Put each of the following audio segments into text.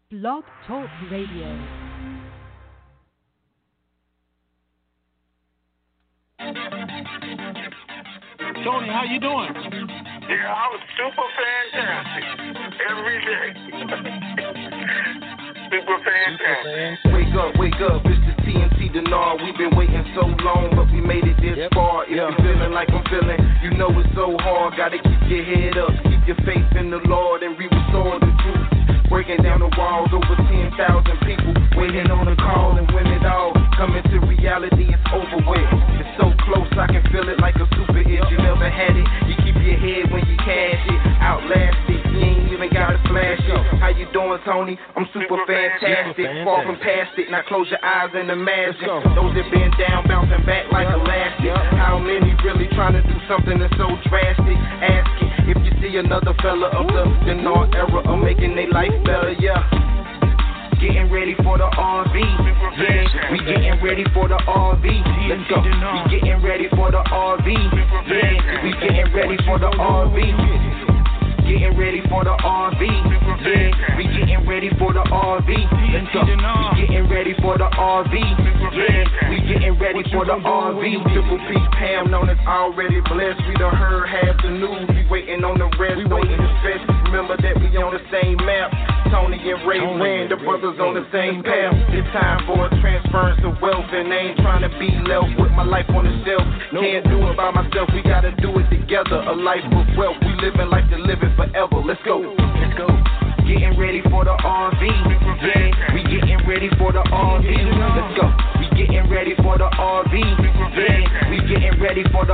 Blog Talk Radio. Tony, how you doing? Yeah, I'm super fantastic every day. Super fantastic. Wake up, it's the TNT Denard. We've been waiting so long, but we made it this far. If you're feeling like I'm feeling, you know it's so hard. Gotta keep your head up, keep your faith in the Lord, and we restore the truth. Breaking down the walls, over 10,000 people waiting on a call, and when it all coming to reality, it's over with. It's so close, I can feel it like a super hit. You never had it, you keep your head when you cash it. Outlast it, you ain't even gotta flash it. How you doing, Tony? I'm super fantastic. Far from past it, now close your eyes and imagine those that been down, bouncing back like elastic. How many really trying to do something that's so drastic? Asking if you see another fella of the Denard era of making their life better, yeah. Getting ready for the RV, yeah. We getting ready for the RV. Let's go. We getting ready for the RV, yeah. We getting ready for the RV. Getting ready for the RV, yeah. We getting ready for the RV. Let's go. We getting ready for the RV, yeah. We getting ready for the RV. Triple P Pam known as already blessed. We done heard half the news. We waiting on the rest. Don't even stress. Remember that we on the same map. Tony and Ray Rand, the brothers on the same path. It's time for a transference of wealth, and I ain't trying to be left with my life on the shelf. Can't do it by myself. We gotta do it together. A life of wealth. We living like to live it forever. Let's go. Let's go. Getting ready for the RV, yeah. We getting ready for the RV. Let's go. We getting ready for the RV, yeah. We getting ready for the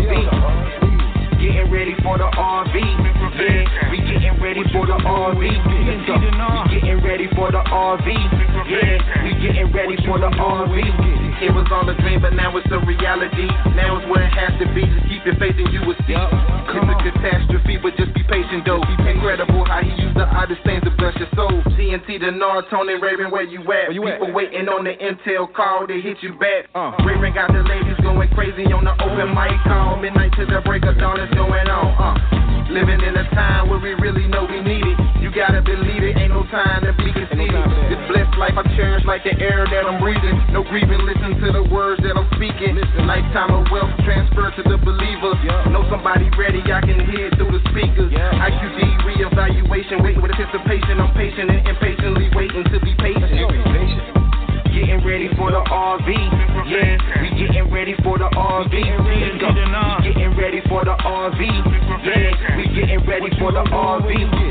RV. Getting ready for the RV, yeah. We getting ready for the RV. Let's go. We getting ready for the RV, yeah. We getting ready for the RV. It was all a dream, but now it's a reality. Now it's where it has to be. Just keep your faith and you will see. It's a catastrophe, but just be patient though. Incredible how he used the oddest things to bless your soul. TNT, Denard, Tony, Raven, where you at? People waiting on the intel call to hit you back. Raven got the ladies going crazy on the open mic call. Midnight to the break of dawn is going on. Living in a time where we really know we need it. You gotta believe it, ain't no time to be conceited. This blessed life I cherish like the air that I'm breathing. No grieving, listen to the words that I'm speaking. Lifetime of wealth transfer to the believers. Know somebody ready, I can hear it through the speakers. IQD reevaluation, waiting with anticipation. I'm patient and impatiently waiting to be patient. Getting ready for the RV, yeah. We getting ready for the RV. Let's go. We getting ready for the RV, yeah. We getting ready for the RV.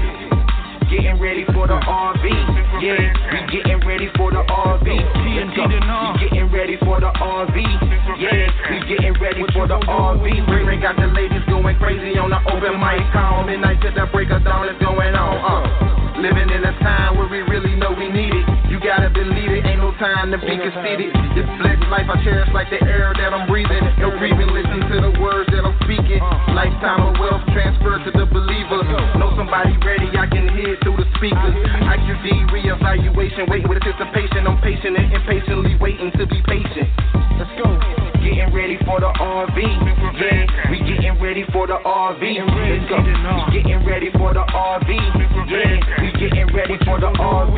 Getting ready for the RV, yeah. We getting ready for the RV. Let's go. We getting ready for the RV, yeah. We getting ready for the RV. Ray got the ladies going crazy on the open mic call. Midnight to the break of dawn is going on. Living in a time where we really know we need it. You gotta believe it, ain't no time to be conceited. This blessed life I cherish like the air that I'm breathing. No grieving, listen to the words that I'm speaking. Lifetime of wealth transfer to the believers. Know somebody ready, I can hear it through the speakers. IQD reevaluation, waiting with anticipation. I'm patient and impatiently waiting to be patient. Let's go. Getting ready for the RV, yeah. We getting ready for the RV. Let's go. We getting ready for the RV, yeah. We getting ready for the RV.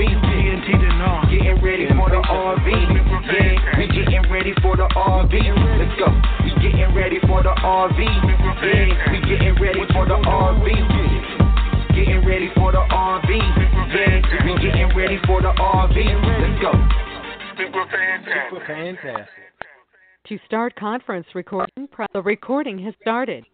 Getting ready for the RV, yeah. We getting ready for the RV. Let's go. We getting ready for the RV, yeah. We getting ready for the RV. Getting ready for the RV, yeah. We getting ready for the RV. Let's go. Super fantastic. Super fantastic. To start conference recording, the recording has started.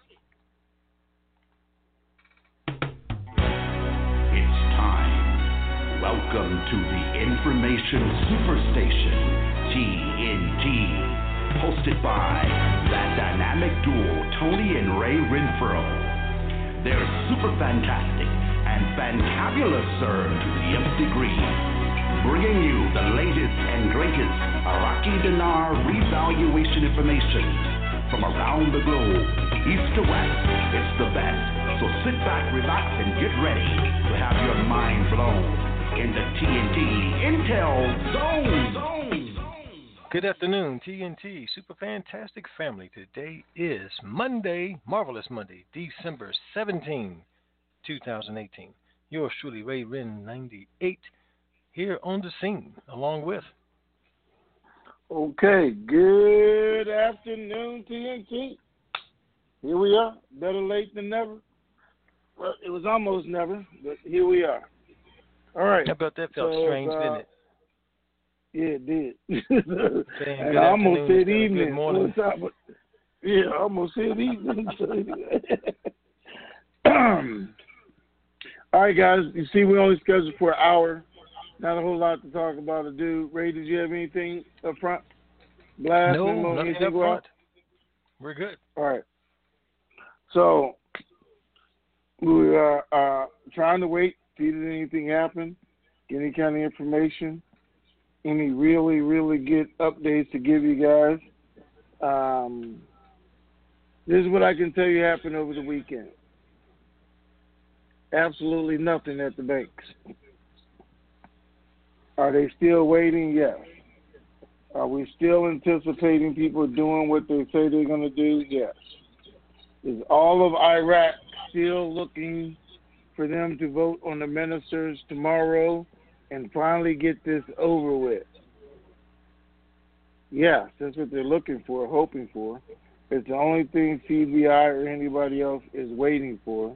It's time. Welcome to the Information Superstation, TNT, hosted by that dynamic duo, Tony and Ray Renfro. They're super fantastic and fantabulous, sir, to the nth degree, bringing you the latest and greatest Iraqi dinar revaluation information from around the globe, east to west. It's the best. So sit back, relax, and get ready to have your mind blown in the TNT Intel Zone. Good afternoon, TNT Super Fantastic Family. Today is Monday, Marvelous Monday, December 17, 2018. Yours truly, Ray Ren 98, here on the scene, along with. Okay, good afternoon, TNT. Here we are, better late than never. Well, it was almost never, but here we are. All right. How about that? Felt strange, didn't it? Yeah, it did. Saying and good I almost afternoon said instead of evening. good morning. Yeah, I almost said evening. All right, guys. You see, we only scheduled for an hour. Not a whole lot to talk about or do. Ray, did you have anything up front? Blast? No, nothing up front. We're good. All right. So we are trying to wait, see if anything happen, get any kind of information, any really, really good updates to give you guys. This is what I can tell you happened over the weekend. Absolutely nothing at the banks. Are they still waiting? Yes. Are we still anticipating people doing what they say they're going to do? Yes. Is all of Iraq still looking for them to vote on the ministers tomorrow and finally get this over with? Yes, that's what they're looking for, hoping for. It's the only thing CBI or anybody else is waiting for,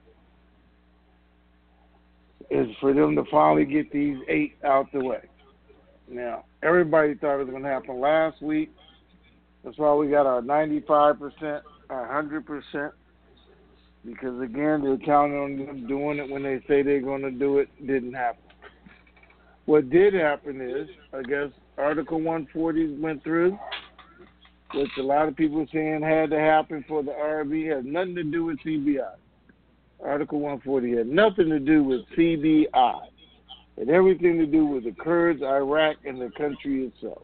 is for them to finally get these 8 out the way. Now, everybody thought it was going to happen last week. That's why we got our 95%, our 100%, because, again, they're counting on them doing it when they say they're going to do it. Didn't happen. What did happen is, I guess, Article 140 went through, which a lot of people saying had to happen for the RB. Has nothing to do with CBI. Article 140 had nothing to do with CBI. It had everything to do with the Kurds, Iraq, and the country itself.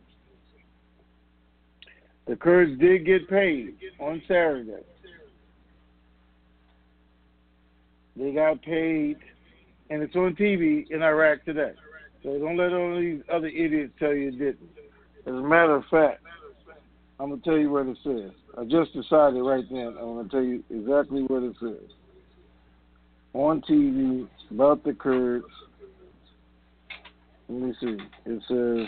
The Kurds did get paid on Saturday. They got paid, and it's on TV in Iraq today. So don't let all these other idiots tell you it didn't. As a matter of fact, I'm going to tell you what it says. I just decided right then I'm going to tell you exactly what it says. On TV about the Kurds. Let me see. It says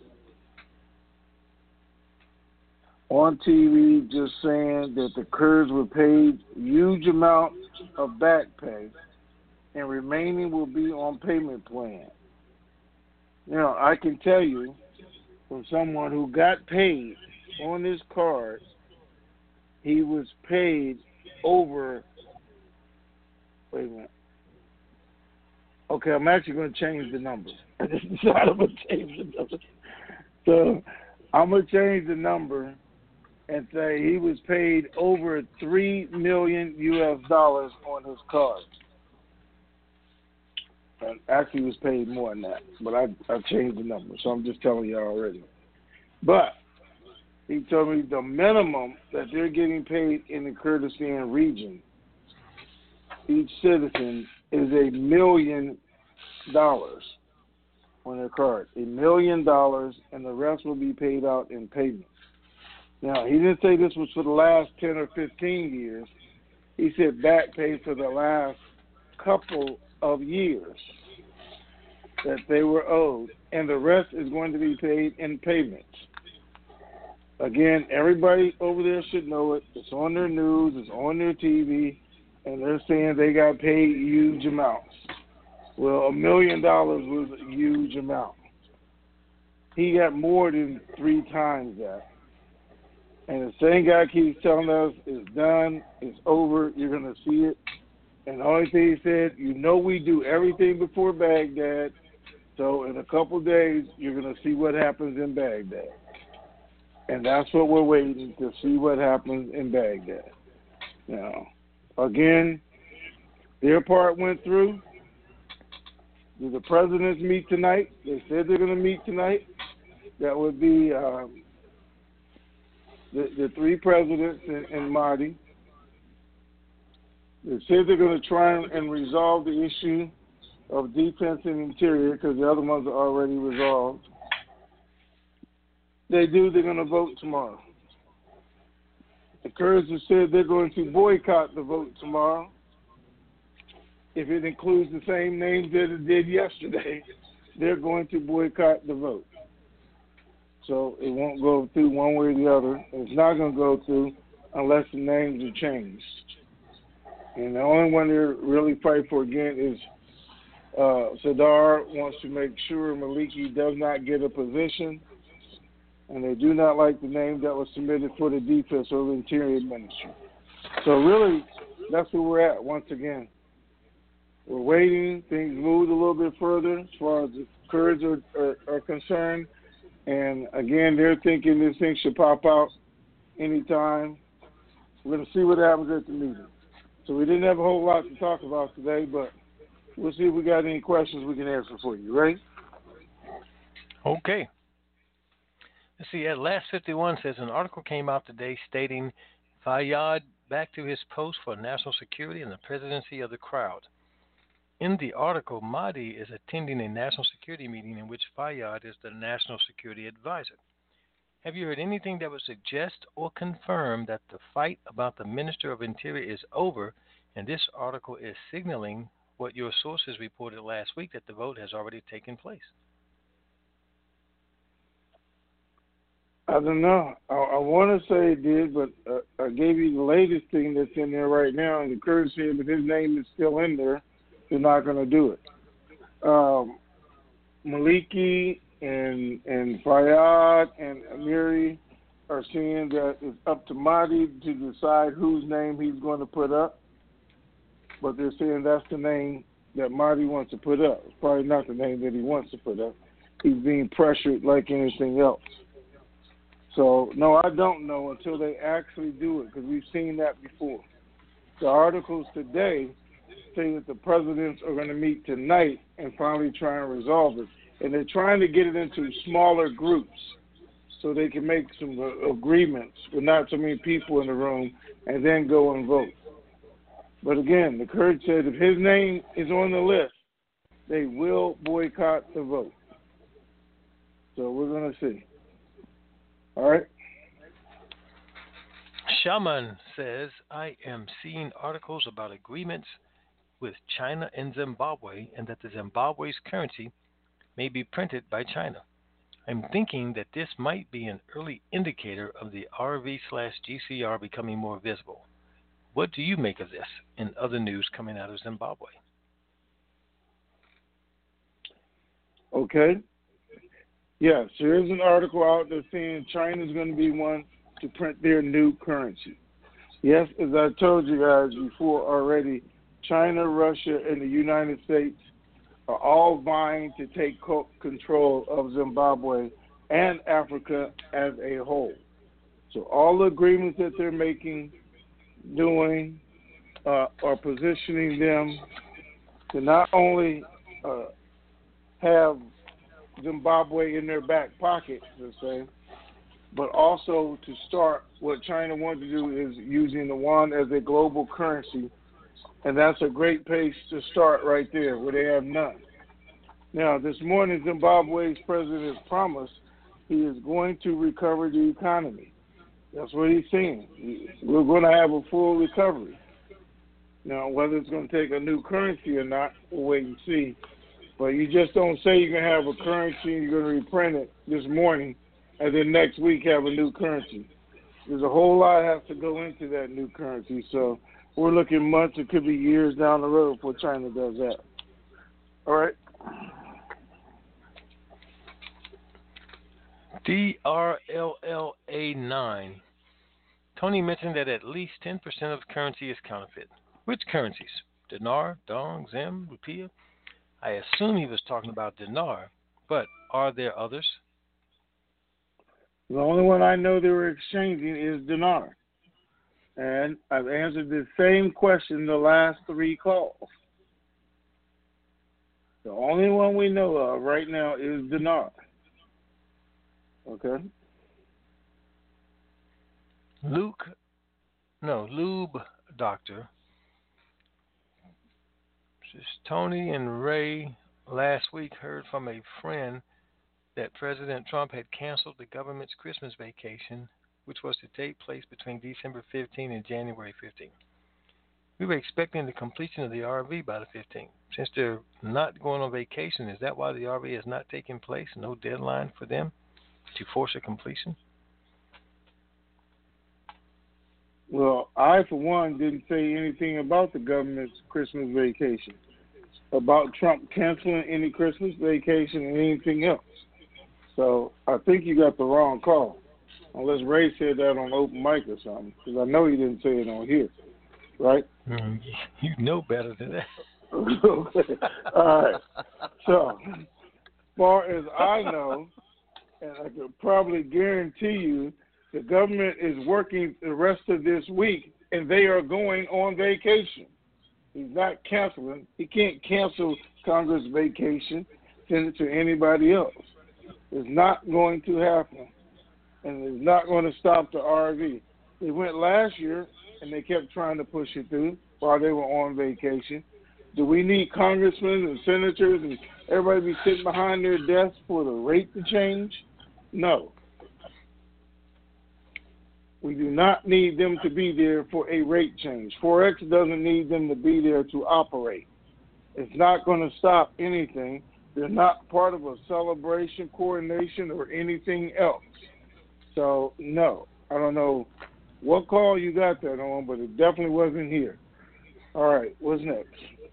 on TV just saying that the Kurds were paid huge amount of back pay and remaining will be on payment plan. Now, I can tell you from someone who got paid on this card, he was paid over, wait a minute. Okay, I'm actually going to change the number. I just decided I'm going to change the number. So I'm going to change the number and say he was paid over $3 million on his card. And actually was paid more than that, but I changed the number, so I'm just telling you already. But he told me the minimum that they're getting paid in the Kurdistan region, each citizen, is $1 million on their card. $1 million, and the rest will be paid out in payments. Now, he didn't say this was for the last 10 or 15 years. He said back pay for the last couple of years that they were owed, and the rest is going to be paid in payments. Again, everybody over there should know it. It's on their news, it's on their TV, and they're saying they got paid huge amounts. Well, $1 million was a huge amount. He got more than 3 times that. And the same guy keeps telling us it's done, it's over, you're going to see it. And the only thing he said, we do everything before Baghdad, so in a couple days, you're going to see what happens in Baghdad. And that's what we're waiting to see what happens in Baghdad. Now, again, their part went through. Do the presidents meet tonight? They said they're going to meet tonight. That would be the 3 presidents and Mahdi. They said they're going to try and resolve the issue of defense and interior because the other ones are already resolved. They're going to vote tomorrow. The Kurds have said they're going to boycott the vote tomorrow. if it includes the same names that it did yesterday, they're going to boycott the vote. So it won't go through one way or the other. It's not going to go through unless the names are changed. And the only one they're really fighting for again is Sadar wants to make sure Maliki does not get a position, and they do not like the name that was submitted for the Defense of the Interior Ministry. So really, that's where we're at once again. We're waiting. Things moved a little bit further as far as the Kurds are concerned. And again, they're thinking this thing should pop out anytime. We're going to see what happens at the meeting. So we didn't have a whole lot to talk about today, but we'll see if we got any questions we can answer for you, right? Okay. Let's see, at Last 51 says an article came out today stating Fayyad back to his post for national security and the presidency of the crowd. In the article, Mahdi is attending a national security meeting in which Fayyad is the national security advisor. Have you heard anything that would suggest or confirm that the fight about the Minister of Interior is over, and this article is signaling what your sources reported last week, that the vote has already taken place? I don't know. I want to say it did, but I gave you the latest thing that's in there right now, and the Kurds said that his name is still in there. They're not going to do it. Maliki and Fayyad and Amiri are saying that it's up to Mahdi to decide whose name he's going to put up, but they're saying that's the name that Mahdi wants to put up. It's probably not the name that he wants to put up. He's being pressured like anything else. So, no, I don't know until they actually do it, because we've seen that before. The articles today say that the presidents are going to meet tonight and finally try and resolve it. And they're trying to get it into smaller groups so they can make some agreements with not so many people in the room and then go and vote. But again, the Kurds said if his name is on the list, they will boycott the vote. So we're going to see. All right. Shaman says, I am seeing articles about agreements with China and Zimbabwe, and that the Zimbabwe's currency may be printed by China. I'm thinking that this might be an early indicator of the RV/GCR becoming more visible. What do you make of this and other news coming out of Zimbabwe? Okay. Yes, there is an article out there saying China's going to be one to print their new currency. Yes, as I told you guys before already, China, Russia, and the United States are all vying to take control of Zimbabwe and Africa as a whole. So all the agreements that they're making, doing, are positioning them to not only have Zimbabwe in their back pocket, let's say, but also to start what China wants to do is using the yuan as a global currency, and that's a great pace to start right there where they have none. Now, this morning, Zimbabwe's president promised he is going to recover the economy. That's what he's saying. We're going to have a full recovery. Now, whether it's going to take a new currency or not, we'll wait and see. But you just don't say you're going to have a currency and you're going to reprint it this morning and then next week have a new currency. There's a whole lot that has to go into that new currency. So we're looking months, it could be years down the road before China does that. All right. DRLLA9. Tony mentioned that at least 10% of the currency is counterfeit. Which currencies? Dinar, Dong, Zim, Rupiah? I assume he was talking about dinar, but are there others? The only one I know they were exchanging is dinar. And I've answered the same question the last 3 calls. The only one we know of right now is dinar. Okay? Lube Doctor. Tony and Ray last week heard from a friend that President Trump had canceled the government's Christmas vacation, which was to take place between December 15 and January 15. We were expecting the completion of the RV by the 15th. Since they're not going on vacation, is that why the RV has not taken place? No deadline for them to force a completion? Well, I, for one, didn't say anything about the government's Christmas vacation, about Trump canceling any Christmas vacation and anything else. So I think you got the wrong call, unless Ray said that on open mic or something, because I know he didn't say it on here, right? You know better than that. Okay. All right. So, as far as I know, and I could probably guarantee you, the government is working the rest of this week, and they are going on vacation. He's not canceling. He can't cancel Congress vacation, send it to anybody else. It's not going to happen, and it's not going to stop the RV. They went last year, and they kept trying to push it through while they were on vacation. Do we need congressmen and senators and everybody be sitting behind their desks for the rate to change? No. We do not need them to be there for a rate change. Forex doesn't need them to be there to operate. It's not going to stop anything. They're not part of a celebration, coordination, or anything else. So, no. I don't know what call you got that on, but it definitely wasn't here. All right, what's next?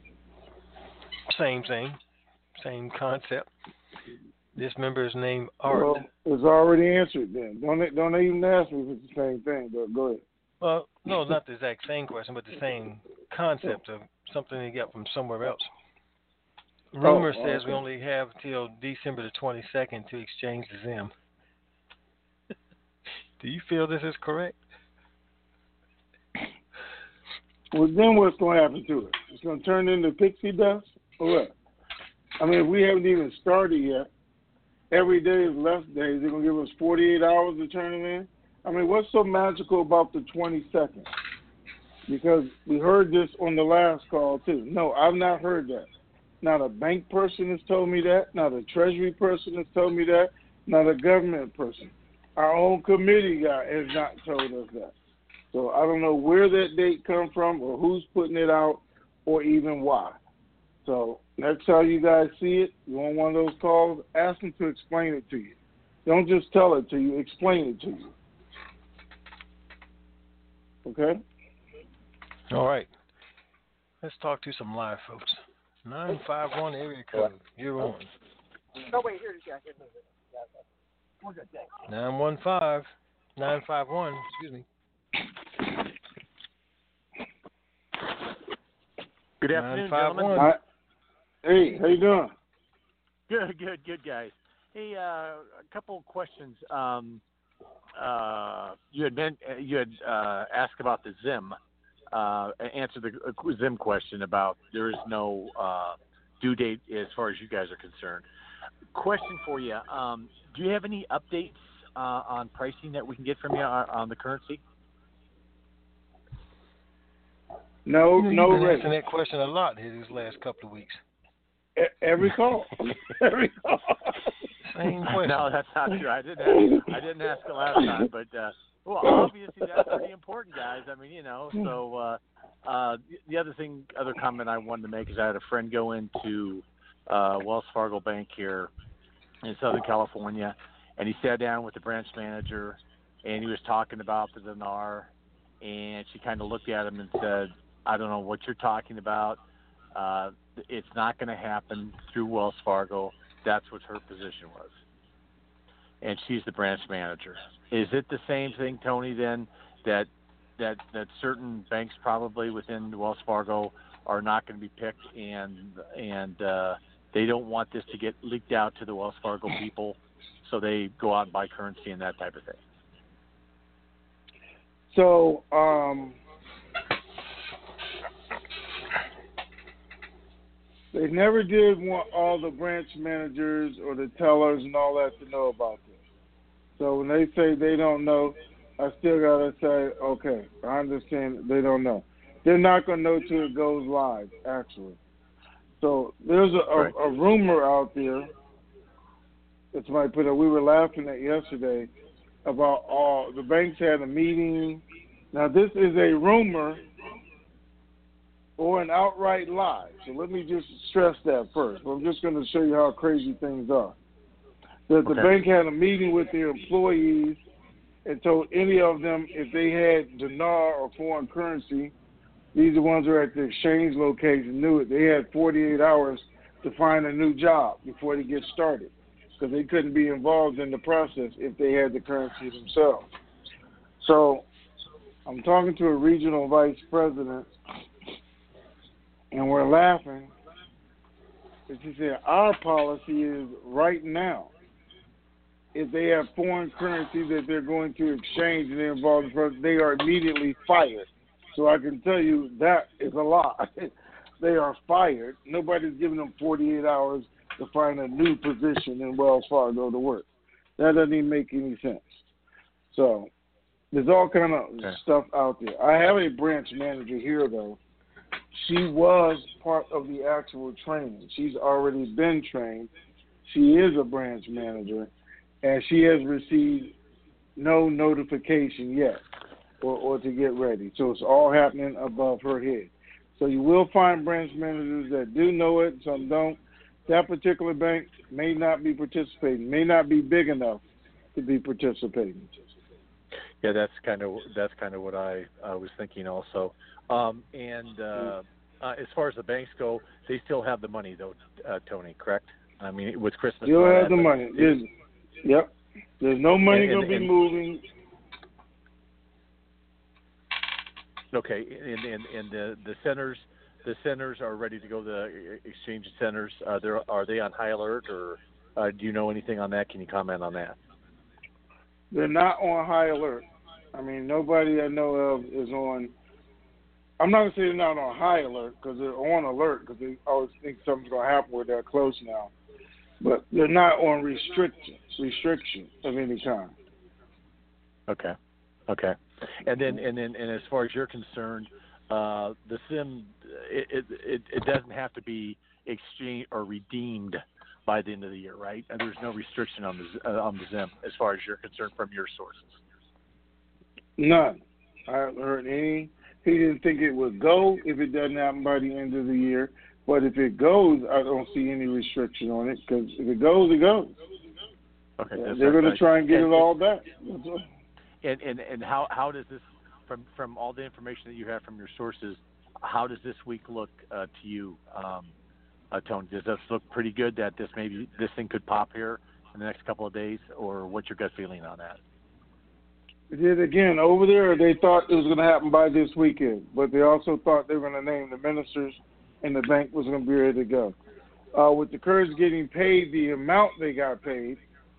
Same thing. Same concept. This member is named Art. Well, it's already answered then. Don't even ask me if it's the same thing, but go ahead. Well, no, not the exact same question, but the same concept of something they got from somewhere else. Rumor says we only have till December the 22nd to exchange the Zim. Do you feel this is correct? Well, then what's going to happen to it? It's going to turn into pixie dust or what? I mean, we haven't even started yet. Every day is less days. They're going to give us 48 hours to turn it in. I mean, what's so magical about the 22nd? Because we heard this on the last call, too. No, I've not heard that. Not a bank person has told me that. Not a treasury person has told me that. Not a government person. Our own committee guy has not told us that. So I don't know where that date come from or who's putting it out or even why. So next time you guys see it, you want one of those calls, ask them to explain it to you. Don't just tell it to you, explain it to you. Okay? All right. Let's talk to some live folks. 951 area code. You're on. No, wait, here, yeah. We're good, thanks. 951, excuse me. Good afternoon, gentlemen. Hey, how you doing? Good, guys. Hey, a couple of questions. You had asked about the Zim. Answered the Zim question about there is no due date as far as you guys are concerned. Question for you: do you have any updates on pricing that we can get from you on the currency? No, You've been asking that question a lot here these last couple of weeks. Every call. Every call. Same question. No, that's not true. I didn't ask it last time, but well, obviously that's pretty important, guys. I mean, you know. So the other comment I wanted to make is I had a friend go into Wells Fargo Bank here in Southern California, and he sat down with the branch manager, and he was talking about the dinar, and she kind of looked at him and said, "I don't know what you're talking about. It's not going to happen through Wells Fargo." That's what her position was. And she's the branch manager. Is it the same thing, Tony, then, that certain banks probably within Wells Fargo are not going to be picked and they don't want this to get leaked out to the Wells Fargo people, so they go out and buy currency and that type of thing? So, they never did want all the branch managers or the tellers and all that to know about this. So when they say they don't know, I still got to say, okay, I understand they don't know. They're not going to know till it goes live, actually. So there's a rumor out there that somebody put up, we were laughing at yesterday, about all the banks had a meeting. Now, this is a rumor, or an outright lie. So let me just stress that first. I'm just going to show you how crazy things are. That the bank had a meeting with their employees and told any of them if they had dinar or foreign currency, these are the ones who are at the exchange location, knew it. They had 48 hours to find a new job before they get started because they couldn't be involved in the process if they had the currency themselves. So I'm talking to a regional vice president, and we're laughing. And she said, our policy is right now, if they have foreign currency that they're going to exchange and they're involved in the process, they are immediately fired. So I can tell you that is a lie. They are fired. Nobody's giving them 48 hours to find a new position in Wells Fargo to work. That doesn't even make any sense. So there's all kind of stuff out there. I have a branch manager here, though. She was part of the actual training. She's already been trained. She is a branch manager, and she has received no notification yet or to get ready. So it's all happening above her head. So you will find branch managers that do know it, some don't. That particular bank may not be participating, may not be big enough to be participating. Yeah, that's kind of what I was thinking also. As far as the banks go, they still have the money though, Tony. Correct? I mean, with Christmas. You'll have the money. Yep. There's no money going to be moving. Okay, and the centers are ready to go. The exchange centers are they on high alert, or do you know anything on that? Can you comment on that? They're not on high alert. I mean, nobody I know of is on. I'm not going to say they're not on high alert because they're on alert because they always think something's going to happen where they're close now. But they're not on restriction of any kind. Okay. And as far as you're concerned, the SIM it doesn't have to be exchanged or redeemed by the end of the year, right? And there's no restriction on the SIM as far as you're concerned from your sources. None. I haven't heard any. He didn't think it would go if it doesn't happen by the end of the year. But if it goes, I don't see any restriction on it because if it goes, it goes. Okay, they're going to try and get it all back. And how does this, from all the information that you have from your sources, how does this week look to you, Tony? Does this look pretty good that this thing could pop here in the next couple of days, or what's your gut feeling on that? It did again over there. They thought it was going to happen by this weekend, but they also thought they were going to name the ministers, and the bank was going to be ready to go. With the Kurds getting paid the amount they got paid,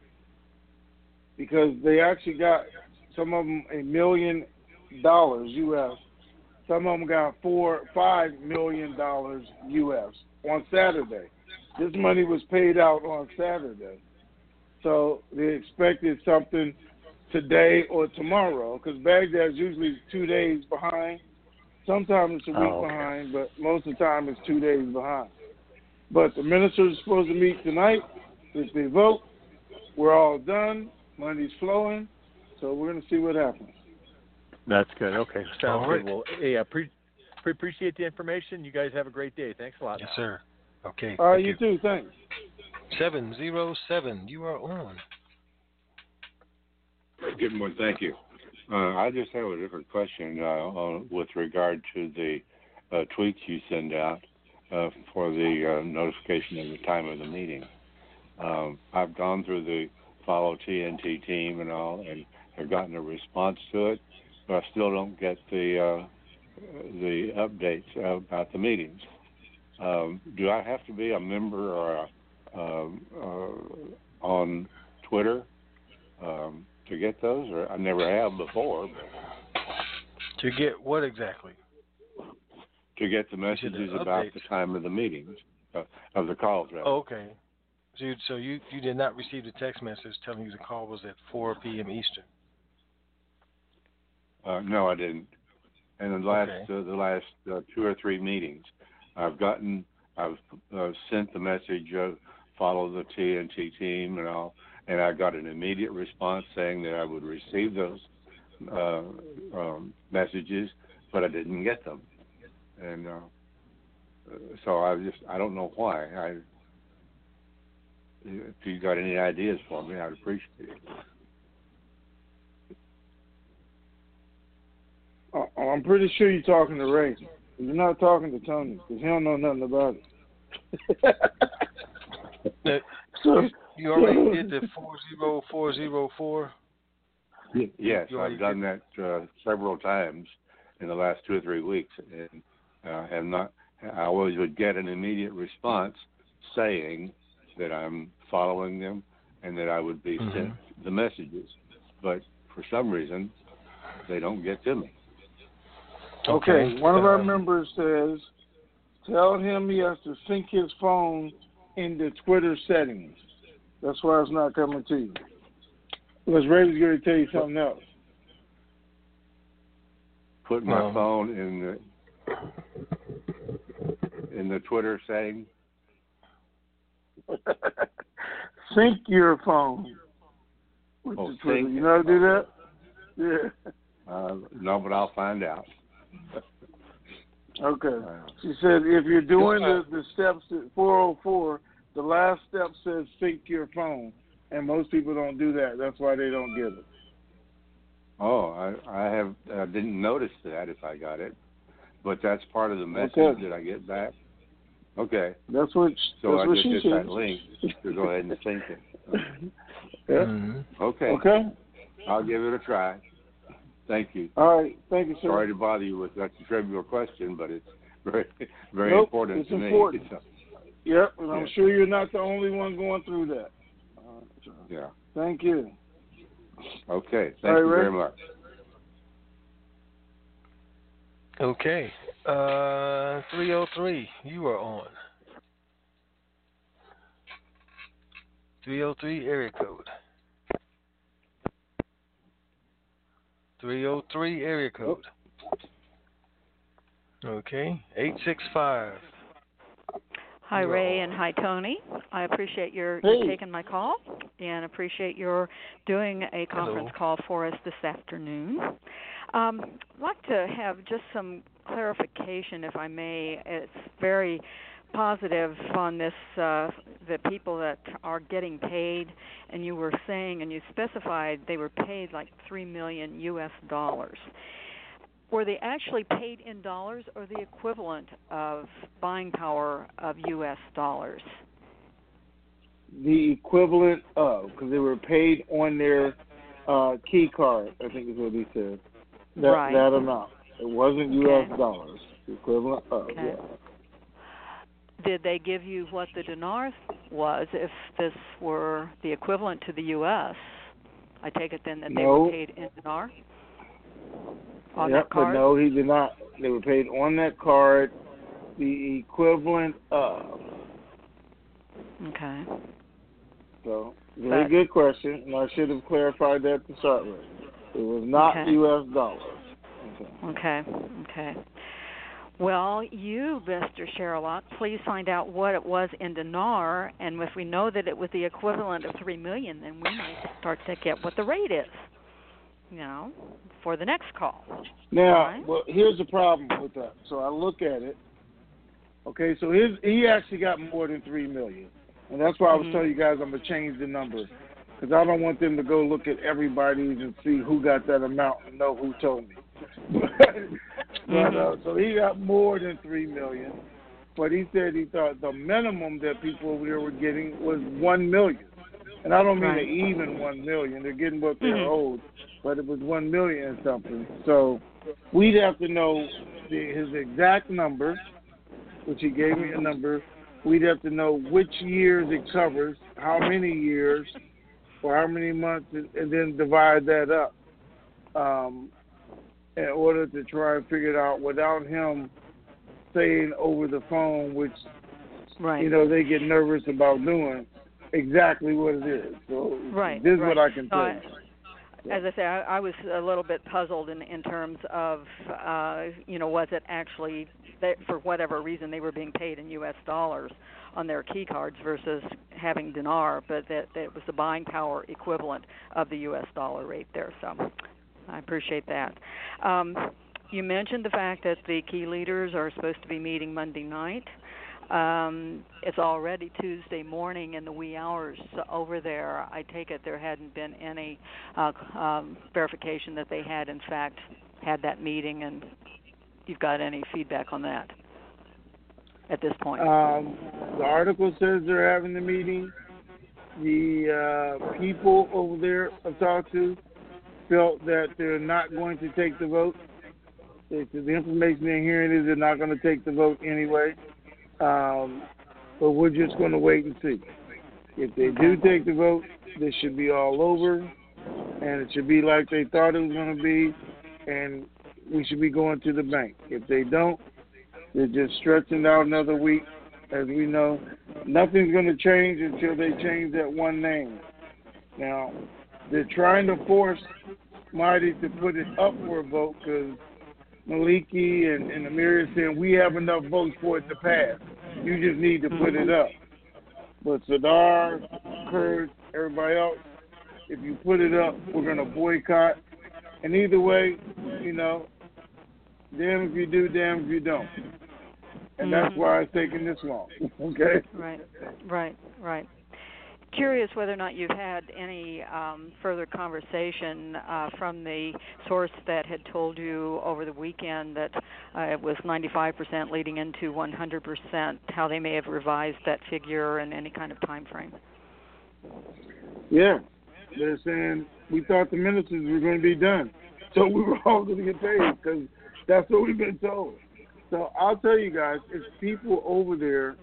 because they actually got some of them $1 million U.S. Some of them got $5 million U.S. on Saturday. This money was paid out on Saturday. So they expected something today or tomorrow because Baghdad's usually 2 days behind. Sometimes it's a week behind, but most of the time it's 2 days behind. But the ministers are supposed to meet tonight. If they vote, we're all done. Money's flowing. So we're going to see what happens. That's good. Okay. Sounds right. good. Well, hey, I appreciate the information. You guys have a great day. Thanks a lot. Yes, sir. Okay. All right, you too. Thanks. 707, you are on. Good morning. Thank you. I just have a different question with regard to the tweets you send out for the notification of the time of the meeting. I've gone through the Follow TNT team and all, and have gotten a response to it, but I still don't get the updates about the meetings. Do I have to be a member or on Twitter to get those, or I never have before? To get what exactly? To get the messages about the time of the meetings, of the calls. Right? Oh, okay. So you did not receive the text message telling you the call was at 4 p.m. Eastern? No, I didn't. And the last 2 or 3 meetings, I've sent the message of follow the TNT team and all, and I got an immediate response saying that I would receive those messages, but I didn't get them. And So I don't know why. If you got any ideas for me, I'd appreciate it. I'm pretty sure you're talking to Ray. You're not talking to Tony because he don't know nothing about it. You already did the 40404. Yes, I've done that several times in the last 2 or 3 weeks, and have not. I always would get an immediate response saying that I'm following them and that I would be sent the messages, but for some reason they don't get to me. Okay, one of our members says, tell him he has to sync his phone into Twitter settings. That's why it's not coming to you. Because Ray was going to tell you something else. Put my phone in the Twitter setting. Sync your phone with the Twitter. You know how to do that? Yeah. No, but I'll find out. Okay. She said if you're doing the steps at 404, the last step says sync your phone, and most people don't do that. That's why they don't get it. Oh, I didn't notice that if I got it, but that's part of the message that I get back. Okay. That's what she said. That link to go ahead and sync it. Yeah. Okay. Okay. I'll give it a try. Thank you. All right. Thank you, sir. Sorry to bother you with such a trivial question, but it's very important to me. Important. Yep, and I'm sure you're not the only one going through that. Yeah. Thank you. Okay. Thank you very much. Okay. 303, you are on. 303 area code. 303 area code. Okay. 865. Hi, Ray, and hi, Tony. I appreciate your taking my call and appreciate your doing a conference call for us this afternoon. I'd like to have just some clarification, if I may. It's very positive on this, the people that are getting paid, and you were saying, and you specified they were paid like $3 million US. Were they actually paid in dollars or the equivalent of buying power of US dollars? The equivalent of, because they were paid on their key card, I think is what he said. That amount. It wasn't US dollars. The equivalent of, yeah. Did they give you what the dinar was if this were the equivalent to the US? I take it then that they were paid in dinar? On that card? But no, he did not. They were paid on that card the equivalent of. Okay. So, very good question, and I should have clarified that to start with. It was not U.S. dollars. Okay. Well, you, Mr. Sherlock, please find out what it was in dinar, and if we know that it was the equivalent of $3 million, then we might start to get what the rate is, for the next call. Now, well, here's the problem with that. So I look at it. Okay, so he actually got more than $3 million, and that's why I was telling you guys I'm gonna change the number, because I don't want them to go look at everybody's and see who got that amount and know who told me. So he got more than $3 million, but he said he thought the minimum that people over there were getting was $1 million, and I don't mean an even $1 million. They're getting what they're owed, but it was $1 million and something. So we'd have to know his exact number, which he gave me a number. We'd have to know which years it covers, how many years, or how many months, and then divide that up. In order to try and figure it out without him saying over the phone, which, they get nervous about doing, exactly what it is. So this is what I can tell you. As I say, I was a little bit puzzled in terms of, was it actually, for whatever reason, they were being paid in U.S. dollars on their key cards versus having dinar, but that it was the buying power equivalent of the U.S. dollar rate there. So I appreciate that. You mentioned the fact that the key leaders are supposed to be meeting Monday night. It's already Tuesday morning in the wee hours over there. I take it there hadn't been any verification that they had, in fact, had that meeting, and you've got any feedback on that at this point? The article says they're having the meeting. The people over there I've talked to felt that they're not going to take the vote. The information they're hearing is they're not going to take the vote anyway. But we're just going to wait and see. If they do take the vote, this should be all over, and it should be like they thought it was going to be, and we should be going to the bank. If they don't, they're just stretching out another week. As we know, nothing's going to change until they change that one name. Now, they're trying to force Marty to put it up for a vote because Maliki and Amir is saying we have enough votes for it to pass. You just need to put it up. But Sadar, Kurd, everybody else, if you put it up, we're going to boycott. And either way, damn if you do, damn if you don't. And that's why it's taking this long. Okay? Right. Curious whether or not you've had any further conversation from the source that had told you over the weekend that it was 95% leading into 100%, how they may have revised that figure in any kind of time frame. Yeah. They're saying we thought the ministers were going to be done, so we were all going to get paid because that's what we've been told. So I'll tell you guys, it's people over there,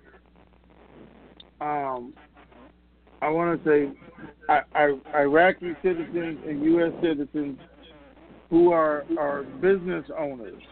I want to say Iraqi citizens and U.S. citizens who are business owners.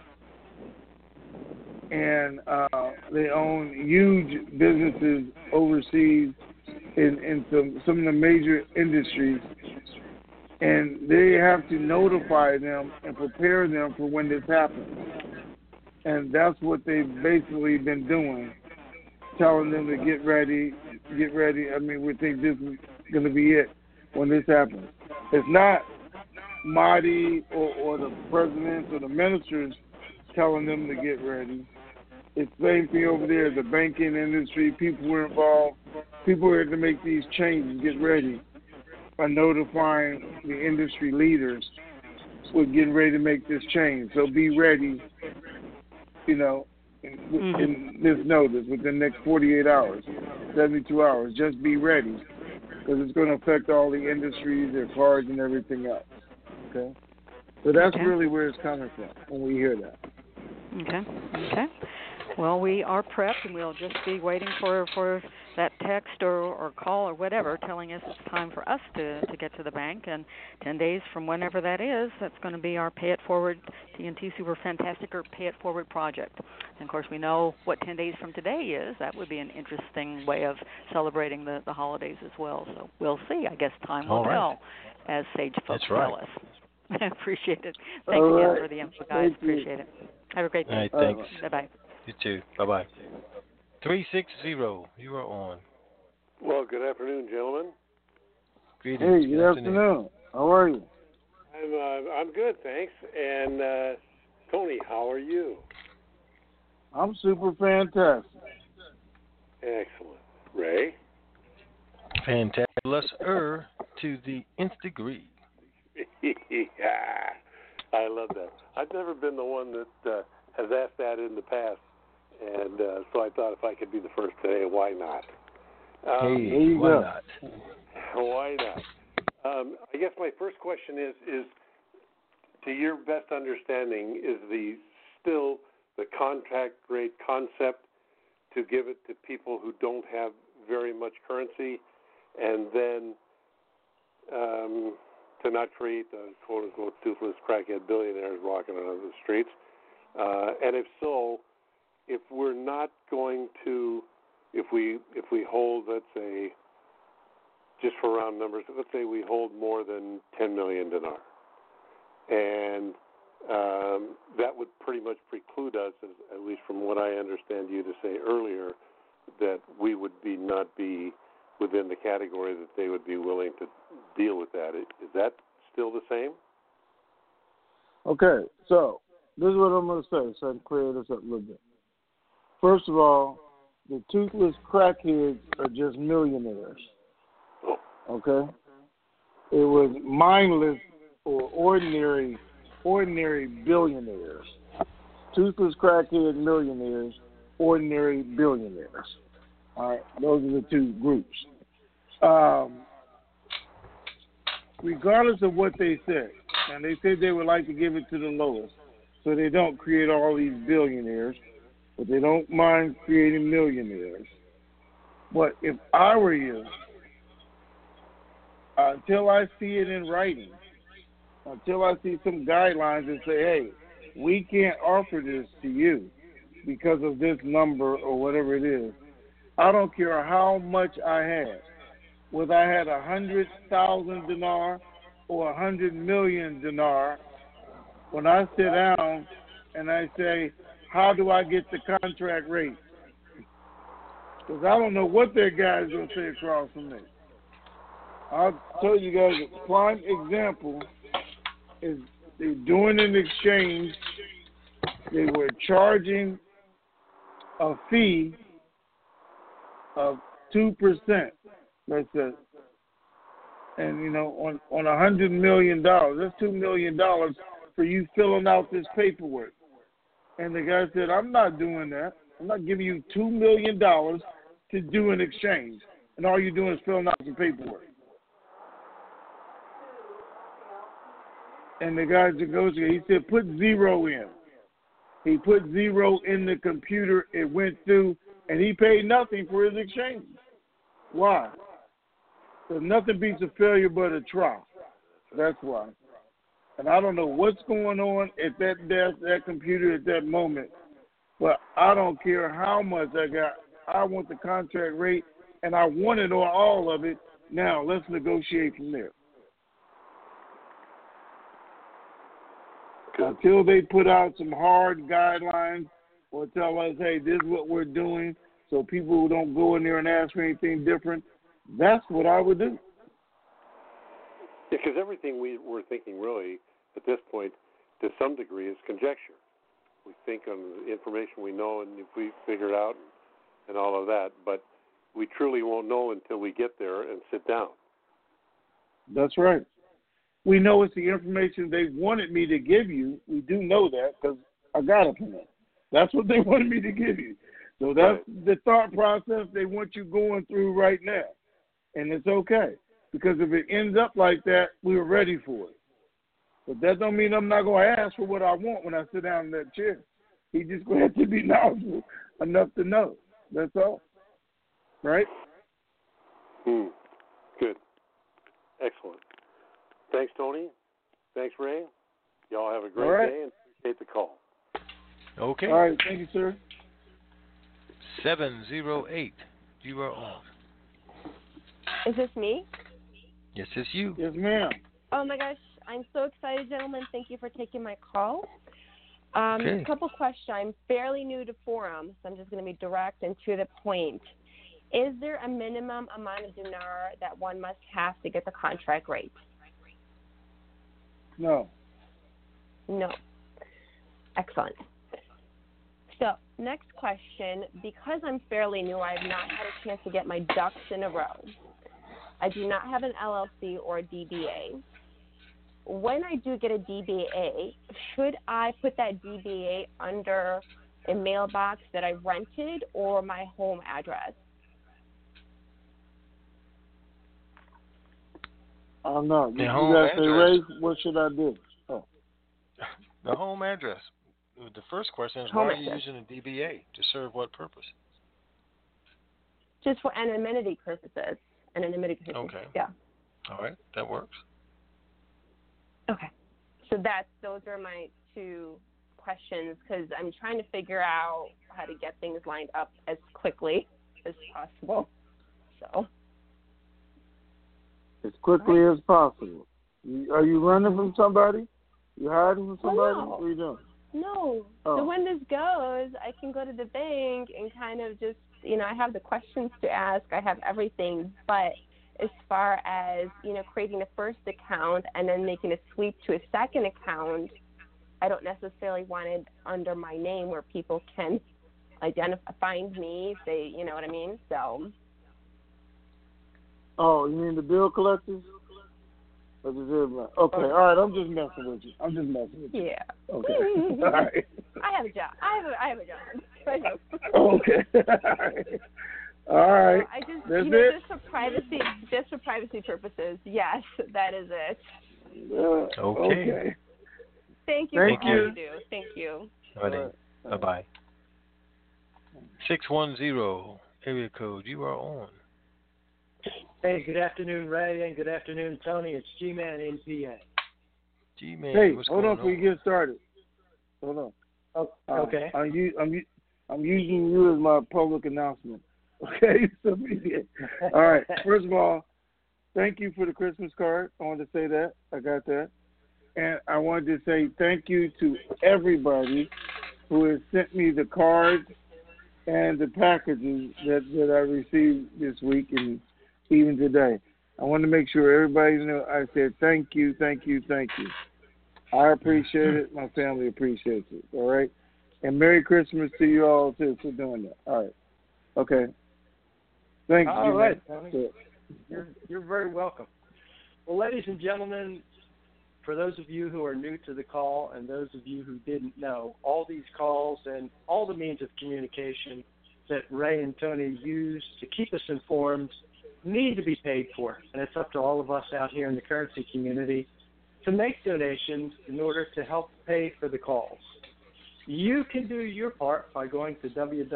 And they own huge businesses overseas in some of the major industries. And they have to notify them and prepare them for when this happens. And that's what they've basically been doing, telling them to get ready. I mean, we think this is going to be it when this happens. It's not Mahdi or the presidents or the ministers telling them to get ready. It's the same thing over there, the banking industry. People were involved. People were to make these changes, get ready, by notifying the industry leaders we're getting ready to make this change. So be ready, in this notice within the next 48 hours, 72 hours. Just be ready because it's going to affect all the industries, their cars, and everything else. Okay? So that's really where it's coming from when we hear that. Okay. Well, we are prepped, and we'll just be waiting for that text or call or whatever telling us it's time for us to get to the bank. And 10 days from whenever that is, that's going to be our Pay It Forward TNT Super Fantastic or Pay It Forward project. And, of course, we know what 10 days from today is. That would be an interesting way of celebrating the holidays as well. So we'll see. I guess time will tell, as sage folks tell us. I appreciate it. Thanks again for the info, guys. Appreciate it. Have a great day. All right, thanks. Bye-bye. You too. Bye-bye. 360, you are on. Well, good afternoon, gentlemen. Greetings. Hey, good afternoon. How are you? I'm good, thanks. And Tony, how are you? I'm super fantastic. Excellent. Ray? Fantabulous to the nth degree. I love that. I've never been the one that has asked that in the past, and so I thought if I could be the first today, why not? Why not? Why not? I guess my first question is, to your best understanding, is still the contract rate concept to give it to people who don't have very much currency, and then to not create the quote-unquote toothless crackhead billionaires walking around the streets? And if so, if we're not going to, if we hold, let's say, just for round numbers, let's say we hold more than 10 million dinar, and that would pretty much preclude us, at least from what I understand you to say earlier, that we would not be within the category that they would be willing to deal with that. Is that still the same? Okay, so This is what I'm going to say so I can clear this up a little bit. First of all, the toothless crackheads are just millionaires. Okay? It was mindless or ordinary billionaires. Toothless crackhead millionaires, ordinary billionaires. All right? Those are the two groups. Regardless of what they said, and they said they would like to give it to the lowest, so they don't create all these billionaires, but they don't mind creating millionaires. But if I were you, until I see it in writing, until I see some guidelines and say, hey, we can't offer this to you because of this number or whatever it is, I don't care how much I had. Whether I had 100,000 dinar or 100 million dinar, when I sit down and I say, how do I get the contract rate? Because I don't know what that guy's going to say across from me. I'll tell you guys a prime example is they're doing an exchange. They were charging a fee of 2%. That's it. And, you know, on $100 million, that's $2 million for you filling out this paperwork. And the guy said, I'm not doing that. I'm not giving you $2 million to do an exchange. And all you're doing is filling out some paperwork. And the guy negotiated. He said, put 0 in. He put 0 in the computer. It went through, and he paid nothing for his exchange. Why? Because nothing beats a failure but a try. That's why. And I don't know what's going on at that desk, that computer at that moment, but I don't care how much I got. I want the contract rate, and I want it on all of it. Now, let's negotiate from there. Until they put out some hard guidelines or tell us, hey, this is what we're doing, so people who don't go in there and ask for anything different, that's what I would do. Yeah, because everything we're thinking really at this point, to some degree, is conjecture. We think on the information we know, and if we figure it out and all of that, but we truly won't know until we get there and sit down. That's right. We know it's the information they wanted me to give you. We do know that because I got it from them. That's what they wanted me to give you. So that's the thought process they want you going through right now. And it's okay. Because if it ends up like that, we were ready for it. But that don't mean I'm not going to ask for what I want when I sit down in that chair. He just going to have to be knowledgeable enough to know. That's all. Right? Good. Excellent. Thanks, Tony. Thanks, Ray. Y'all have a great day and appreciate the call. Okay. All right. Thank you, sir. 708. You are on. Is this me? Yes, it's you. Yes, ma'am. Oh, my gosh. I'm so excited, gentlemen. Thank you for taking my call. A couple questions. I'm fairly new to Forum, so I'm just going to be direct and to the point. Is there a minimum amount of dinar that one must have to get the contract rate? No. No. Excellent. So, next question. Because I'm fairly new, I have not had a chance to get my ducks in a row. I do not have an LLC or a DBA. When I do get a DBA, should I put that DBA under a mailbox that I rented or my home address? I'm not. The you home guys say, Ray, address. what should I do? Oh. The home address. The first question is, why are you using a DBA? To serve what purpose? Just for anonymity purposes. Okay. Yeah. All right. That works. Okay. So those are my two questions because I'm trying to figure out how to get things lined up as quickly as possible. So. As quickly as possible. Are you running from somebody? You hiding from somebody? Oh, no. What are you doing? No. Oh. So when this goes, I can go to the bank and kind of just, I have the questions to ask. I have everything. But as far as, creating a first account and then making a sweep to a second account, I don't necessarily want it under my name where people can find me if they, you know what I mean? So. Oh, you mean the bill collectors? Okay, all right. I'm just messing with you. Yeah. Okay. All right. I have a job. I have a job. Okay. All right. I just, That's you know, it? just for privacy purposes. Yes, that is it. Okay. Thank you for all you do. Thank you. Bye-bye. 610 area code. You are on. Hey, good afternoon, Ray, and good afternoon, Tony. It's G-Man in PA. G-Man, hey, what's hold going on before you get started. Hold on. Oh, okay. I'm using you as my public announcement. Okay? So, all right. First of all, thank you for the Christmas card. I wanted to say that. I got that. And I wanted to say thank you to everybody who has sent me the cards and the packages that I received this week and even today. I want to make sure everybody knows I said thank you, thank you, thank you. I appreciate it. My family appreciates it. All right? And Merry Christmas to you all, too, for doing that. All right. Okay. Thank you. All right, Tony. You're very welcome. Well, ladies and gentlemen, for those of you who are new to the call and those of you who didn't know, all these calls and all the means of communication that Ray and Tony use to keep us informed need to be paid for. And it's up to all of us out here in the currency community to make donations in order to help pay for the calls. You can do your part by going to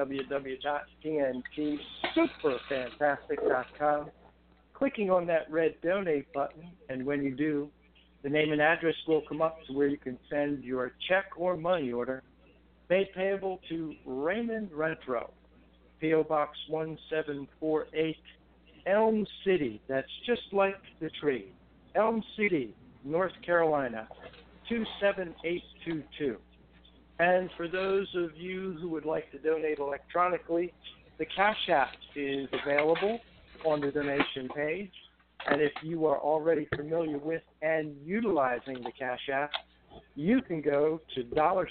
www.tntsuperfantastic.com, clicking on that red donate button, and when you do, the name and address will come up to where you can send your check or money order made payable to Raymond Renfro, P.O. Box 1748, Elm City. That's just like the tree. Elm City, North Carolina, 27822. And for those of you who would like to donate electronically, the Cash App is available on the donation page. And if you are already familiar with and utilizing the Cash App, you can go to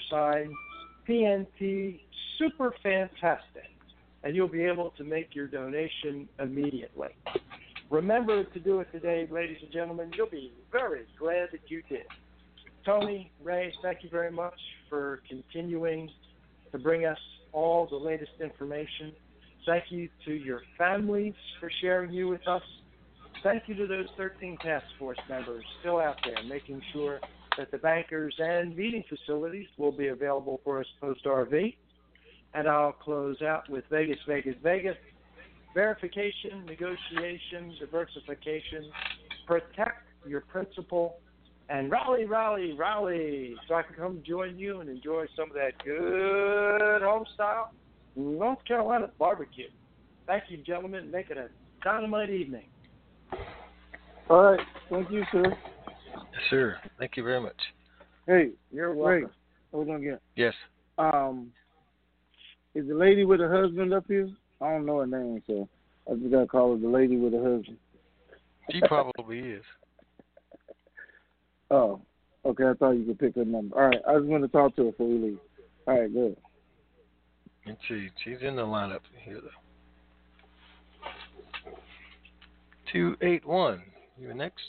$PNT Super Fantastic, and you'll be able to make your donation immediately. Remember to do it today, ladies and gentlemen. You'll be very glad that you did. Tony, Ray, thank you very much for continuing to bring us all the latest information. Thank you to your families for sharing you with us. Thank you to those 13 task force members still out there making sure that the bankers and meeting facilities will be available for us post-RV. And I'll close out with Vegas, Vegas, Vegas. Verification, negotiation, diversification, protect your principal, and rally, rally, rally, so I can come join you and enjoy some of that good home-style North Carolina barbecue. Thank you, gentlemen. Make it a dynamite evening. All right. Thank you, sir. Yes, sir. Thank you very much. Hey, you're welcome. Ray, hold on again. Yes. Is the lady with her husband up here? I don't know her name, so I just got to call her the lady with her husband. She probably is. Oh, okay. I thought you could pick her number. All right. I just want to talk to her before we leave. All right, good. And she's in the lineup here, though. 281. You're next.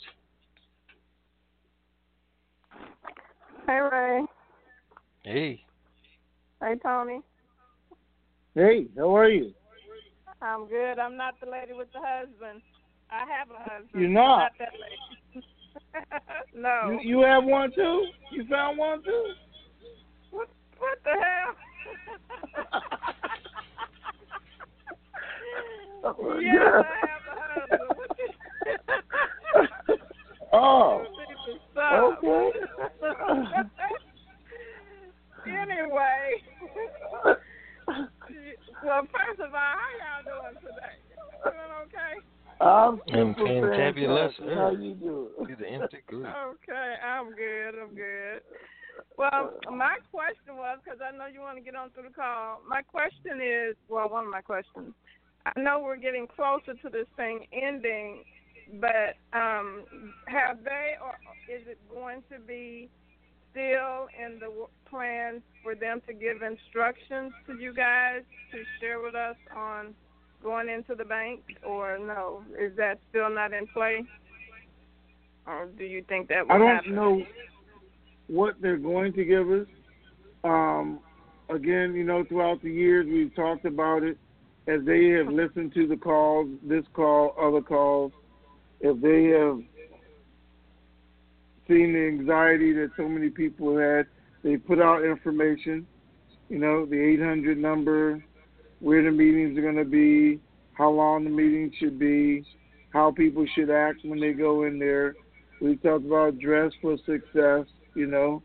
Hey, Ray. Hey. Hey, Tony. Hey, how are you? I'm good. I'm not the lady with the husband. I have a husband. You're not? Not that lady. No. You have one too? You found one too? What the hell? Oh, yes, yeah. I have a husband. Oh. Okay. Okay. Anyway. Well, first of all, how y'all doing today? Doing okay? I'm fantabulous. How you doing? You're the empty group. Okay, I'm good. Well, my question was, because I know you want to get on through the call, my question is, well, one of my questions. I know we're getting closer to this thing ending, but have they, or is it going to be still in the plans for them to give instructions to you guys to share with us on going into the bank, or no? Is that still not in play? Or do you think that will happen? I don't know what they're going to give us. Again, throughout the years we've talked about it. As they have listened to the calls, this call, other calls, if they have seen the anxiety that so many people had, they put out information, the 800 number, where the meetings are going to be, how long the meeting should be, how people should act when they go in there. We talked about dress for success, because,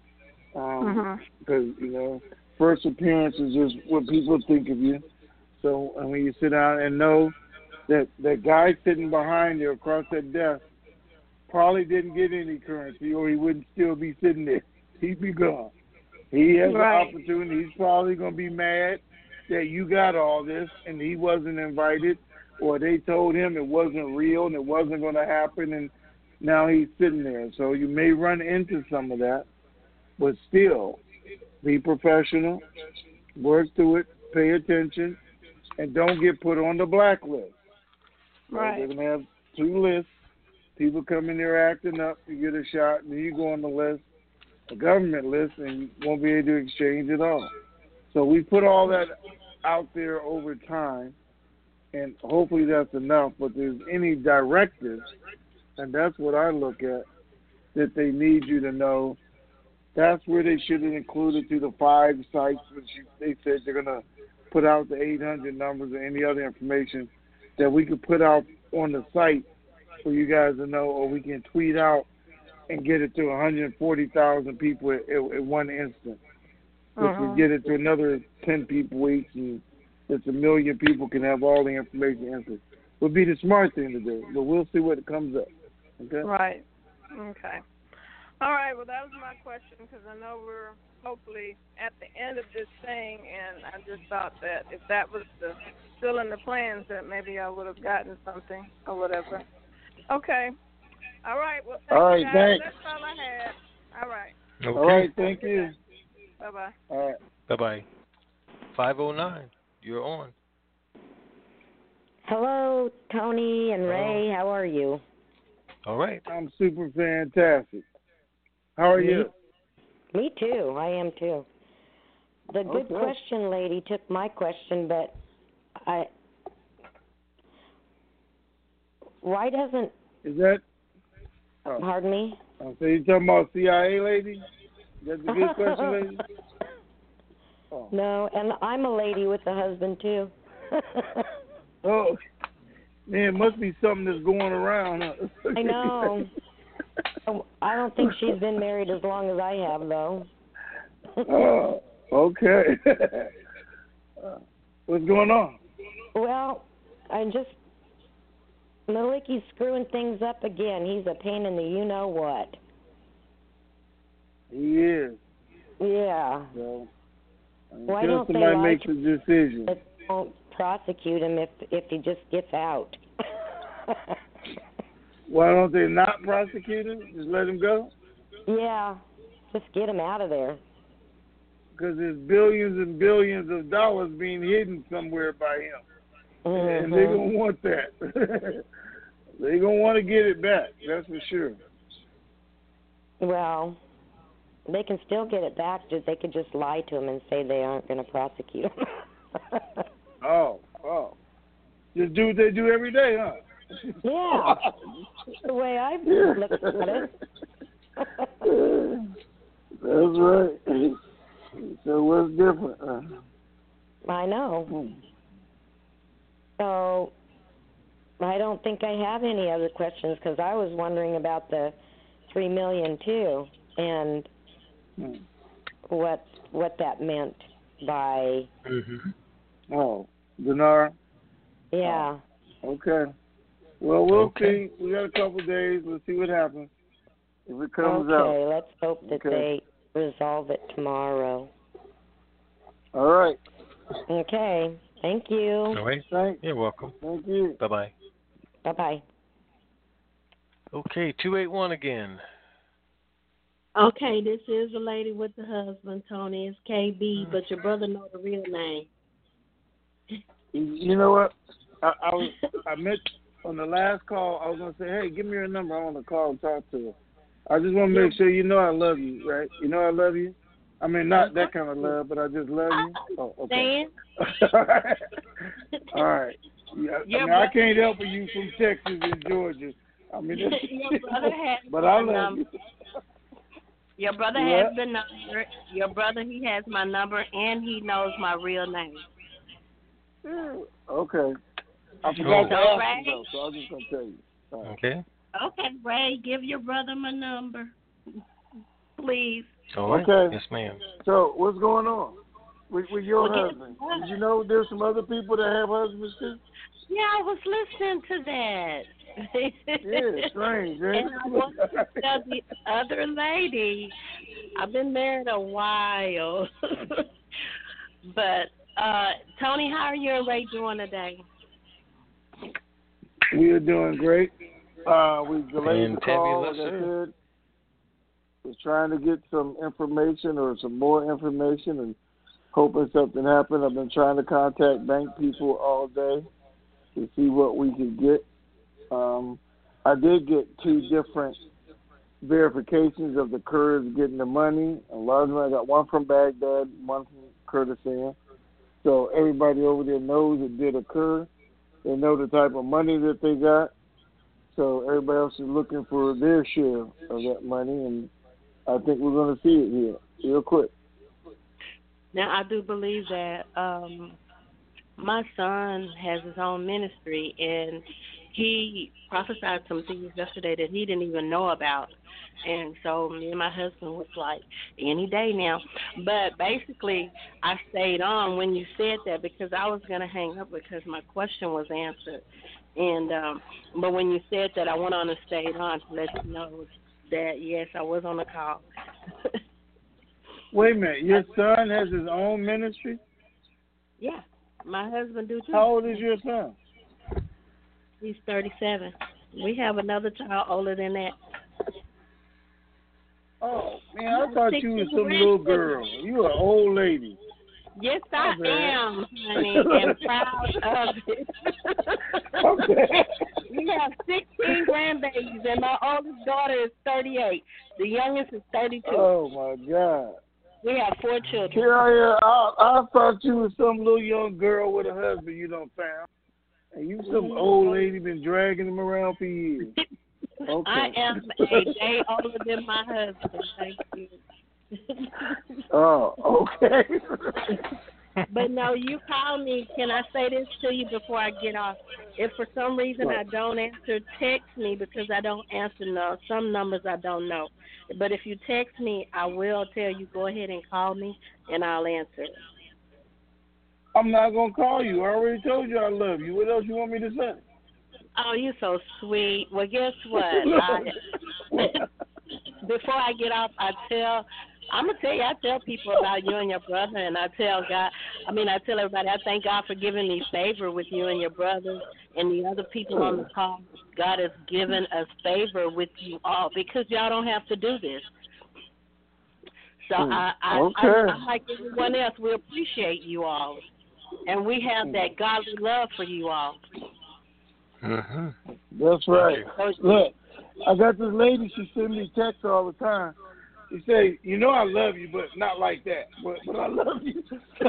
first appearance is just what people think of you. So when you sit down and know that that guy sitting behind you across that desk probably didn't get any currency, or he wouldn't still be sitting there. He'd be gone. He has an opportunity. He's probably going to be mad that you got all this and he wasn't invited, or they told him it wasn't real and it wasn't going to happen, and now he's sitting there. So you may run into some of that, but still be professional, work through it, pay attention, and don't get put on the blacklist. Right. They're going to have 2 lists. People come in there acting up, you get a shot, and then you go on the list, a government list, and you won't be able to exchange at all. So we put all that out there over time, and hopefully that's enough. But there's any directives, and that's what I look at, that they need you to know. That's where they should have included to the 5 sites, which they said they're going to put out the 800 numbers or any other information that we could put out on the site for you guys to know, or we can tweet out and get it to 140,000 people at one instant. If we get it to another 10 people each, and it's 1 million people can have all the information instant. Would be the smart thing to do, but we'll see what comes up. Okay? Right. Okay. All right. Well, that was my question, because I know we're hopefully at the end of this thing, and I just thought that if that was still in the plans, that maybe I would have gotten something or whatever. Okay. All right. Well, thank you, guys. Thanks. That's all I had. All right. Okay. All right, thank you. Bye-bye. All right. Bye-bye. 509, you're on. Hello, Tony and Ray. How are you? All right. I'm super fantastic. How are you? Me too. I am too. The good question lady took my question, but why doesn't... Is that... Pardon me? So you talking about CIA lady? That's a good question, lady? No, and I'm a lady with a husband too. Oh, man, it must be something that's going around. Huh? I know. I don't think she's been married as long as I have, though. Oh, okay. What's going on? Well, Malicki's screwing things up again. He's a pain in the you-know-what. He is. Yeah. So, why don't somebody they makes a decision? That won't prosecute him if he just gets out. Why don't they not prosecute him? Just let him go? Yeah, just get him out of there. Because there's billions and billions of dollars being hidden somewhere by him. And they're going to want that. They're going to want to get it back, that's for sure. Well, they can still get it back. They could just lie to him and say they aren't going to prosecute him. Oh. Just do what they do every day, huh? Yeah. The way I look at it. That's right. So what's different? I know. So I don't think I have any other questions, because I was wondering about the $3 million too, and what that meant by. Oh, dinar. Yeah. Okay. Well, we'll see. We got a couple of days. We'll see what happens. If it comes out. Okay. Let's hope that they resolve it tomorrow. All right. Okay. Thank you. All right. Thanks. You're welcome. Thank you. Bye-bye. Bye-bye. Okay, 281 again. Okay, this is the lady with the husband, Tony. It's KB, but your brother know the real name. You know what? I meant on the last call, I was going to say, hey, give me your number. I want to call and talk to her. I just want to make sure you know I love you, right? You know I love you? I mean, not that kind of love, but I just love you. Oh, okay. All right. Yeah, I can't help you from Texas and Georgia. I mean, your brother has but I love you. Your brother has the number. Your brother, he has my number, and he knows my real name. Okay. I forgot to ask you, though, so I was just going to tell you. Right. Okay. Okay, Ray, give your brother my number, please. All right. Okay. Yes, ma'am. So, what's going on with your husband? Did you know there's some other people that have husbands, too? Yeah, I was listening to that. Yeah, strange, right? And I want to tell the other lady, I've been married a while. But, Tony, how are you and Ray doing today? We are doing great. We delayed the call, like I said. We're trying to get some information or some more information and hoping something happened. I've been trying to contact bank people all day to see what we could get. I did get 2 different verifications of the Kurds getting the money. A lot of them, I got one from Baghdad, one from Kurdistan. So everybody over there knows it did occur. They know the type of money that they got. So everybody else is looking for their share of that money, and I think we're going to see it here real quick. Now, I do believe that my son has his own ministry, and he prophesied some things yesterday that he didn't even know about. And so me and my husband was like, any day now. But basically, I stayed on when you said that because I was going to hang up because my question was answered. And but when you said that, I went on and stayed on to let you know that, yes, I was on the call. Wait a minute. Your son has his own ministry? Yeah, my husband do too. How old is your son? He's 37. We have another child older than that. Oh, man, I thought you was some little girl. You an old lady. Yes, I am, honey, and proud of it. Okay. We have 16 grandbabies, and my oldest daughter is 38. The youngest is 32. Oh, my God. We have 4 children. Yeah, I thought you was some little young girl with a husband you done found. And you some old lady been dragging him around for years. Okay. I am a day older than my husband. Thank you. Oh, okay. But no, you call me. Can I say this to you before I get off? If for some reason I don't answer, text me because I don't answer some numbers I don't know. But if you text me, I will tell you, go ahead and call me, and I'll answer it. I'm not going to call you. I already told you I love you. What else you want me to say? Oh, you're so sweet. Well, guess what? Before I get off, I tell people about you and your brother, and I tell everybody, I thank God for giving me favor with you and your brother and the other people on the call. God has given us favor with you all because y'all don't have to do this. So I like everyone else, we appreciate you all. And we have that godly love for you all. Mm-hmm. That's right. Look, I got this lady, she sends me texts all the time. She say, you know I love you, but not like that. But I love you.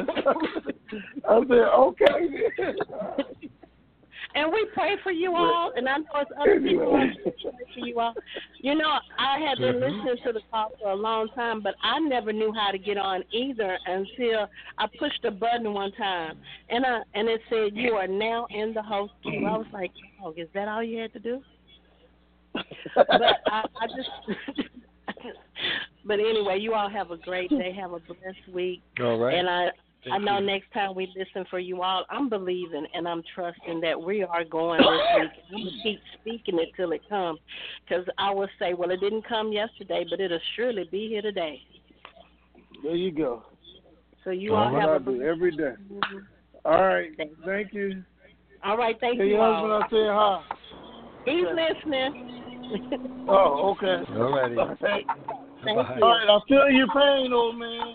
I said, okay. And we pray for you all, and I know it's other people who pray for you all. You know, I had been listening to the call for a long time, but I never knew how to get on either until I pushed a button one time, and it said, you are now in the host queue. I was like, oh, is that all you had to do? But I just... But anyway, you all have a great day. Have a blessed week. All right. And I know next time we listen for you all, I'm believing and I'm trusting that we are going this week. I'm going to keep speaking it till it comes. Because I will say, well, it didn't come yesterday, but it'll surely be here today. There you go. So you all have a every day. All right. Thank you. All right. Thank you your all. husband, I'll say hi. He's listening. Oh, okay. All righty. Hey. Thank Bye. you. All right, I feel your pain, old man.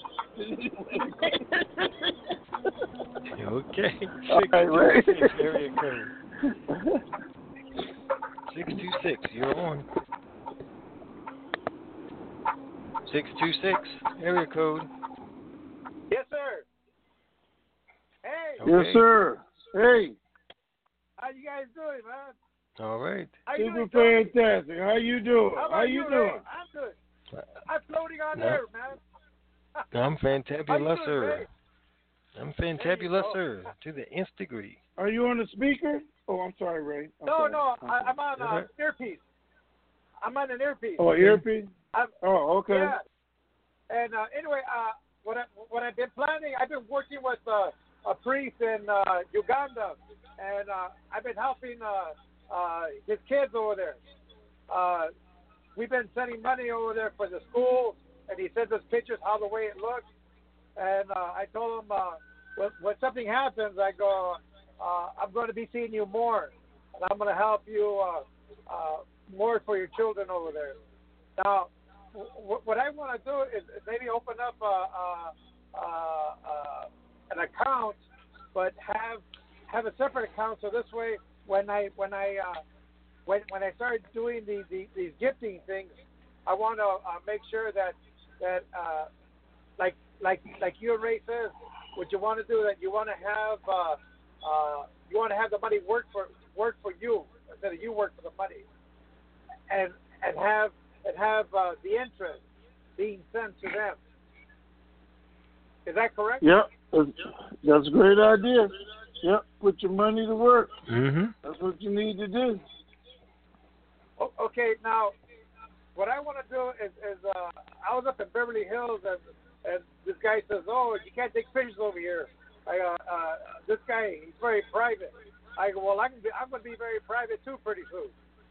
Okay. All right, Ray. 626 area code. 626, you're on. 626 area code. Yes, sir. Hey. Okay. Yes, sir. Hey. How you guys doing, man? All right. How you Super doing, Tony? fantastic. How you doing? How you Ray? doing? I'm good. I'm floating on No. air, man. I'm fantabulous, doing, sir. Ray? I'm fantabulous, sir. To the nth degree. Are you on the speaker? Oh, I'm sorry, Ray. I'm sorry. I'm on earpiece. I'm on an earpiece. Oh, earpiece? Oh, okay. Yeah. And anyway, what I've been planning, I've been working with a priest in Uganda, and I've been helping his kids over there. We've been sending money over there for the school, and he sends us pictures how the way it looks. And I told him when something happens, I go, I'm going to be seeing you more, and I'm going to help you more for your children over there. Now, what I want to do is maybe open up an account, but have a separate account, so this way when I start doing these gifting things, I want to make sure that like your Ray says, what you want to do, that you want to have the money work for you instead of you work for the money, and have the interest being sent to them. Is that correct? Yep, that's a great idea. Yep, put your money to work. Mm-hmm. That's what you need to do. Okay, now what I want to do is I was up in Beverly Hills, and this guy says, "Oh, you can't take pictures over here." This guy, he's very private. I go, "Well, I'm going to be very private too pretty soon."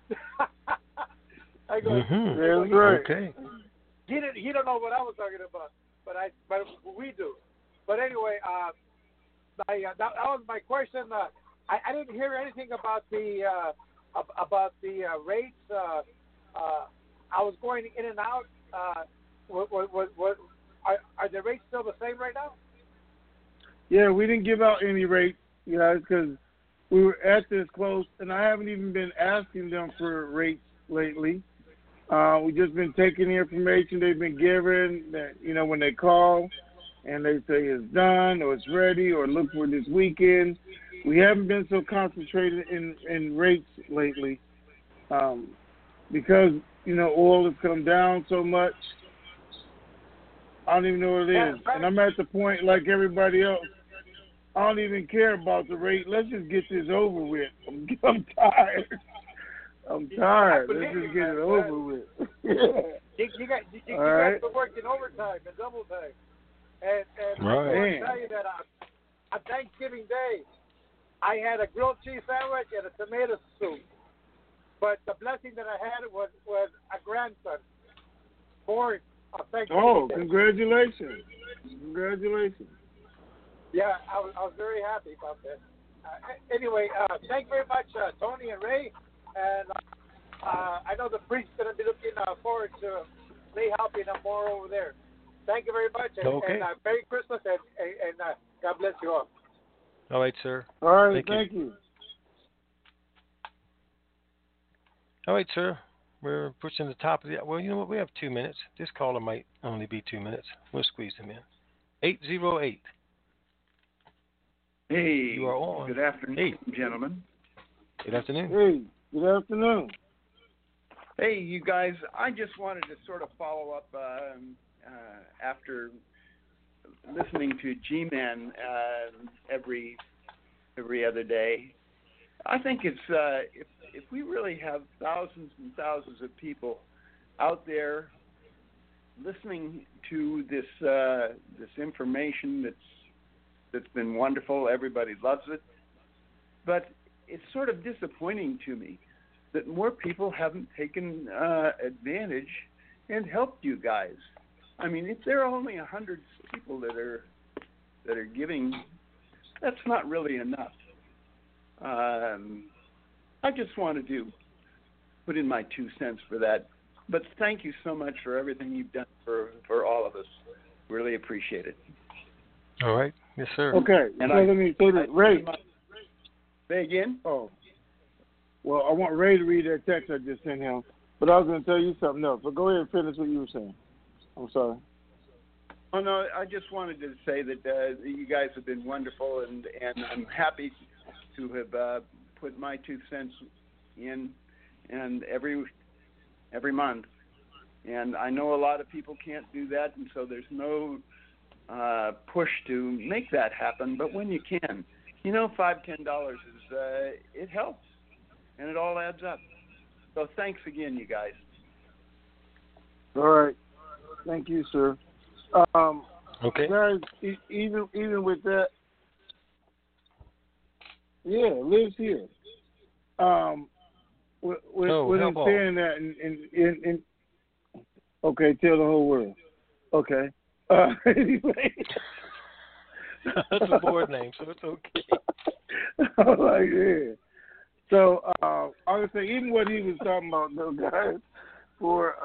I go, That's right. Okay. He don't know what I was talking about, but we do. But anyway, that was my question. I didn't hear anything about the rates. I was going in and out. Are the rates still the same right now? Yeah, we didn't give out any rates, guys, because we were at this close, and I haven't even been asking them for rates lately. We've just been taking the information they've been given, that, when they call and they say it's done or it's ready or look for this weekend. We haven't been so concentrated in rates lately because, oil has come down so much. I don't even know what it is. And I'm at the point like everybody else. I don't even care about the rate. Let's just get this over with. I'm tired. I'm tired. Let's just get it over with. You guys been working overtime and double time. And I want to tell you that on Thanksgiving Day, I had a grilled cheese sandwich and a tomato soup. But the blessing that I had was a grandson born on Thanksgiving Day. Congratulations. Congratulations. Yeah, I was very happy about that. Anyway, thank you very much, Tony and Ray. And I know the priest's going to be looking forward to me helping them more over there. Thank you very much. And Merry Christmas, and God bless you all. All right, sir. All right, thank you. All right, sir. We're pushing the top of the... Well, you know what? We have 2 minutes. This caller might only be 2 minutes. We'll squeeze him in. 808. Hey. You are on. Good afternoon, gentlemen. Good afternoon. Hey. Good afternoon. Hey, you guys. I just wanted to sort of follow up after listening to G-Man every other day. I think it's if we really have thousands and thousands of people out there listening to this information that's been wonderful, everybody loves it, but it's sort of disappointing to me that more people haven't taken advantage and helped you guys. I mean, if there are only 100 people that are giving, that's not really enough. I just wanted to put in my 2 cents for that. But thank you so much for everything you've done for all of us. Really appreciate it. All right. Yes, sir. Okay. And so let me say this. Ray. Say again? Oh. Well, I want Ray to read that text I just sent him. But I was going to tell you something else. But go ahead and finish what you were saying. I'm sorry. Oh, no, I just wanted to say that you guys have been wonderful, and I'm happy to have put my 2 cents in and every month. And I know a lot of people can't do that, and so there's no push to make that happen. But when you can, $5, $10 is it helps, and it all adds up. So thanks again, you guys. All right. Thank you, sir. Okay. Guys, even with that, lives here. With him saying that, and okay, tell the whole world. Okay. Anyway. That's a board name, so it's okay. I'm like, yeah. So I would say, even what he was talking about, though, guys, for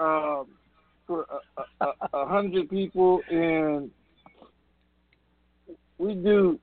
100 people, and we do.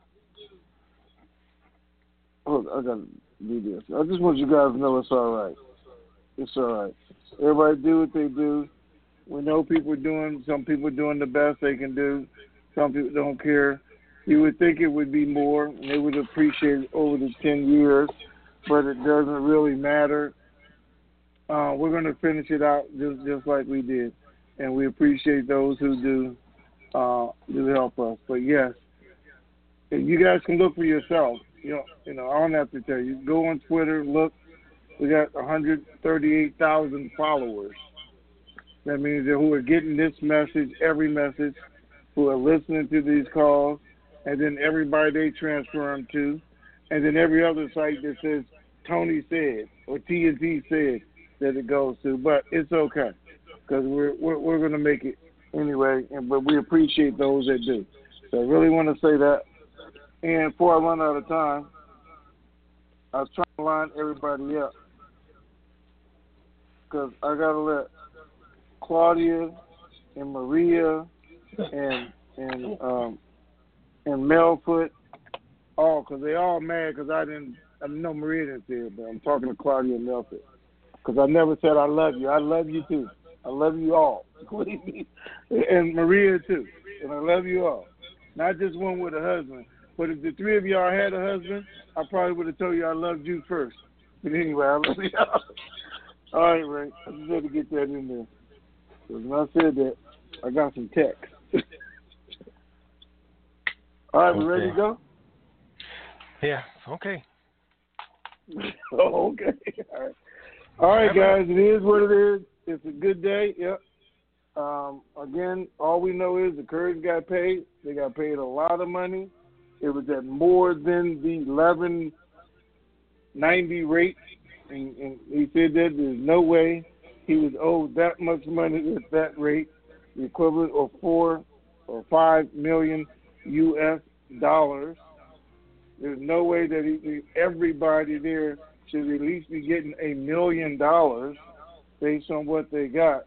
Hold on, I gotta do this. I just want you guys to know it's all right. It's all right. Everybody do what they do. We know some people doing the best they can do. Some people don't care. You would think it would be more, and they would appreciate it over the 10 years, but it doesn't really matter. We're going to finish it out just like we did, and we appreciate those who do help us. But yes, you guys can look for yourself. I don't have to tell you. Go on Twitter, look. We got 138,000 followers. That means that who are getting this message, every message, who are listening to these calls, and then everybody they transfer them to, and then every other site that says Tony said or TNT said that it goes to. But it's okay, because we're going to make it anyway, but we appreciate those that do. So I really want to say that. And before I run out of time, I was trying to line everybody up, because I got to let Claudia and Maria and Melfoot because they all mad because I know Maria didn't say it, but I'm talking to Claudia and Melfoot, because I never said I love you. I love you too. I love you all. And Maria too. And I love you all. Not just one with a husband. But if the three of y'all had a husband, I probably would have told you I loved you first. But anyway, I love y'all. All right, Ray. I just had to get that in there. Because when I said that, I got some text. All right, we ready to go? Yeah, okay. Oh, okay. All right, guys, it is what it is. It's a good day. Yep. Again, all we know is the Kurds got paid. They got paid a lot of money. It was at more than the 1190 rate, and he said that there's no way he was owed that much money at that rate, the equivalent of $4 or $5 million US dollars. There's no way that everybody there should at least be getting $1 million based on what they got.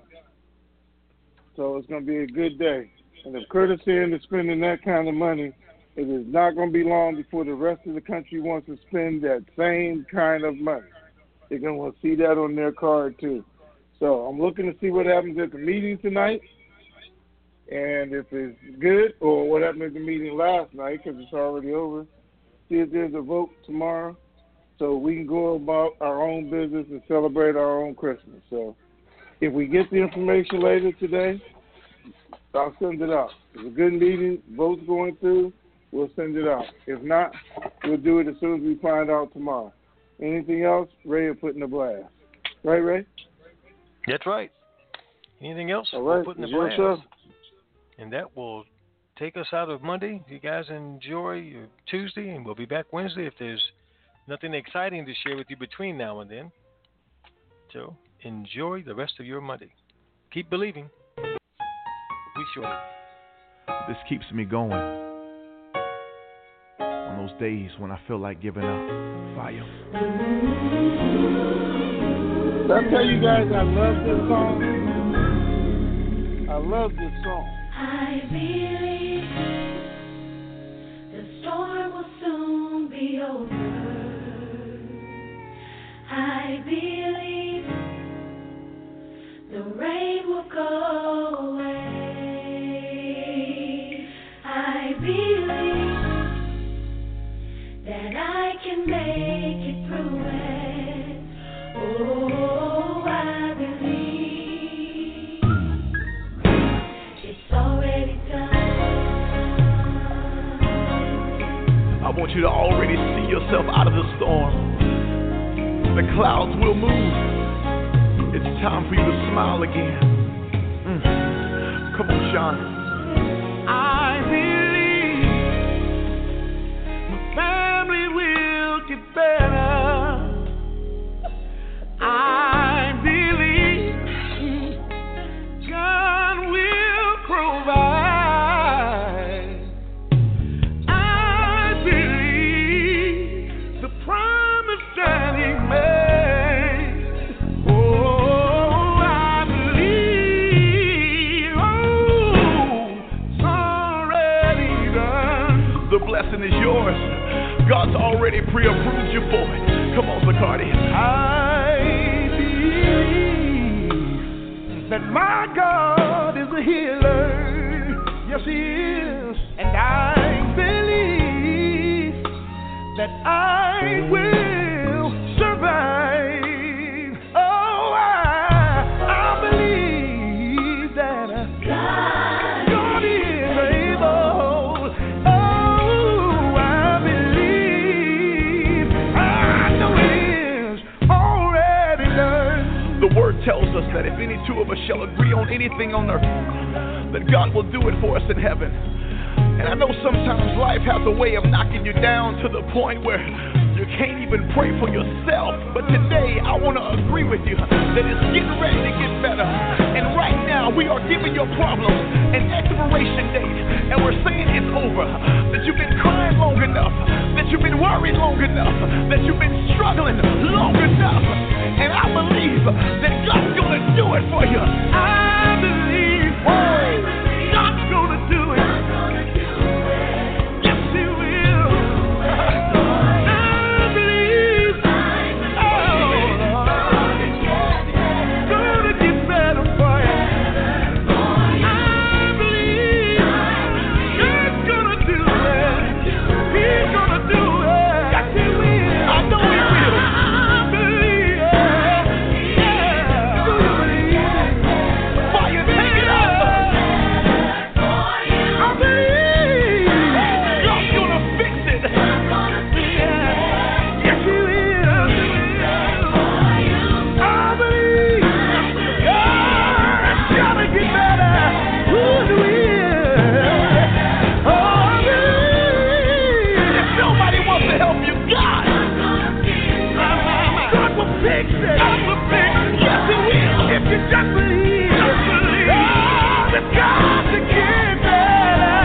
So it's going to be a good day. And if Kurdistan is spending that kind of money, it is not going to be long before the rest of the country wants to spend that same kind of money. They're going to want to see that on their card, too. So I'm looking to see what happens at the meeting tonight, and if it's good, or what happened at the meeting last night, because it's already over. See if there's a vote tomorrow, so we can go about our own business and celebrate our own Christmas. So if we get the information later today, I'll send it out. It's a good meeting, votes going through, we'll send it out. If not, we'll do it as soon as we find out tomorrow. Anything else, Ray will put in the blast. Right, Ray? That's right. Anything else? All right. We'll put in the blast. Sir. And that will take us out of Monday. You guys enjoy your Tuesday, and we'll be back Wednesday if there's nothing exciting to share with you between now and then. So enjoy the rest of your Monday. Keep believing. We sure. This keeps me going on those days when I feel like giving up. Fire. Did I tell you guys I love this song? I love this song. I believe the storm will soon be over. I believe the rain will go away. I believe that I can make it through it. Oh, I believe it's already done. I want you to already see yourself out of the storm. The clouds will move. It's time for you to smile again. Come on, Sean. I believe my family will get better. I believe God will provide. I believe the promise that He made. Oh, I believe. Oh, it's already done. The blessing is yours. God's already pre-approved you for it. Come on, Zacardi. I believe that my God is a healer. Yes, He is. And I believe that I will survive. Oh, I believe that God is able. Oh, I believe. I know it is already done. The word tells us that if any two of us shall agree on anything on earth, that God will do it for us in heaven. And I know sometimes life has a way of knocking you down to the point where you can't even pray for yourself. But today I want to agree with you that it's getting ready to get better. And right now we are giving your problems an expiration date. And we're saying it's over. That you've been crying long enough. That you've been worried long enough. That you've been struggling long enough. And I believe that God's going to do it for you. I believe God's going to do it. Yes, He will. I believe. It's going to get better for you. I believe God's going to do it. He's going to do it. Yes, He will. I know He will. I believe. Fire, take it up. I believe God's gonna fix it. Yes, He will. I believe God's gonna get better. Who will? Oh, I believe. If nobody wants to help you, God will fix it. God will fix it. Yes, He will. If you just believe, that God to get better.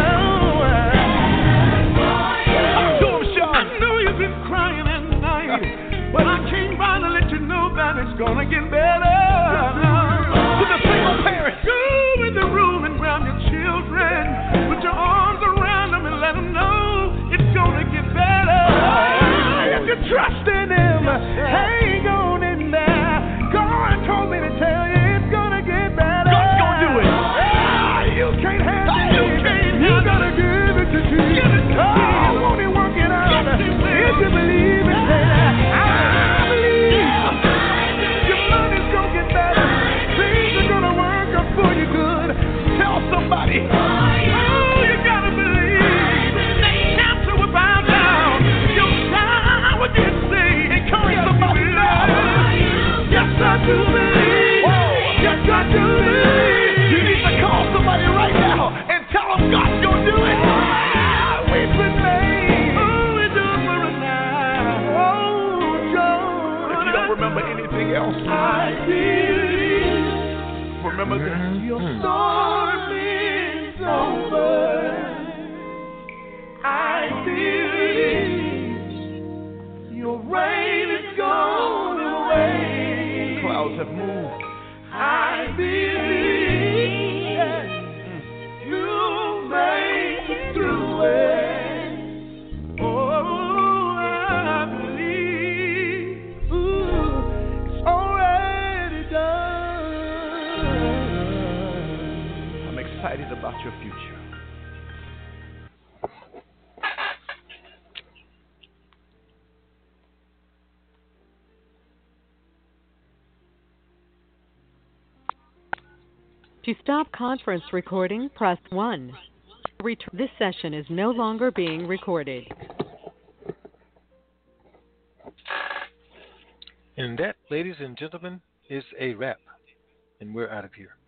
I know you've been crying at night, but I came by to let you know that it's gonna get better. To the single parents, go in the room and grab your children, put your arms around them and let them know it's gonna get better. If you trust in Him, hang on in there. God told me to tell you it's gonna get better. God's gonna do it. You can't have it. You gotta give it to Jesus. Oh, won't He work it out? If you believe it, say that. I believe. Your money's gonna get better. Things are gonna work out for you good. Tell somebody. Oh, you gotta believe. That cancer will bow down. Your child will get saved. Encourage somebody now. Yes, I do believe. Yes, I do believe. You need to call somebody right now and tell them God's gonna do it. We've been made. Oh, we do it for us now. Oh, John. If you don't remember anything else, I believe. Remember this. Your storm is I believe that you make it through it. Oh, I believe it's already done. I'm excited about your future. To stop conference recording, press 1. This session is no longer being recorded. And that, ladies and gentlemen, is a wrap. And we're out of here.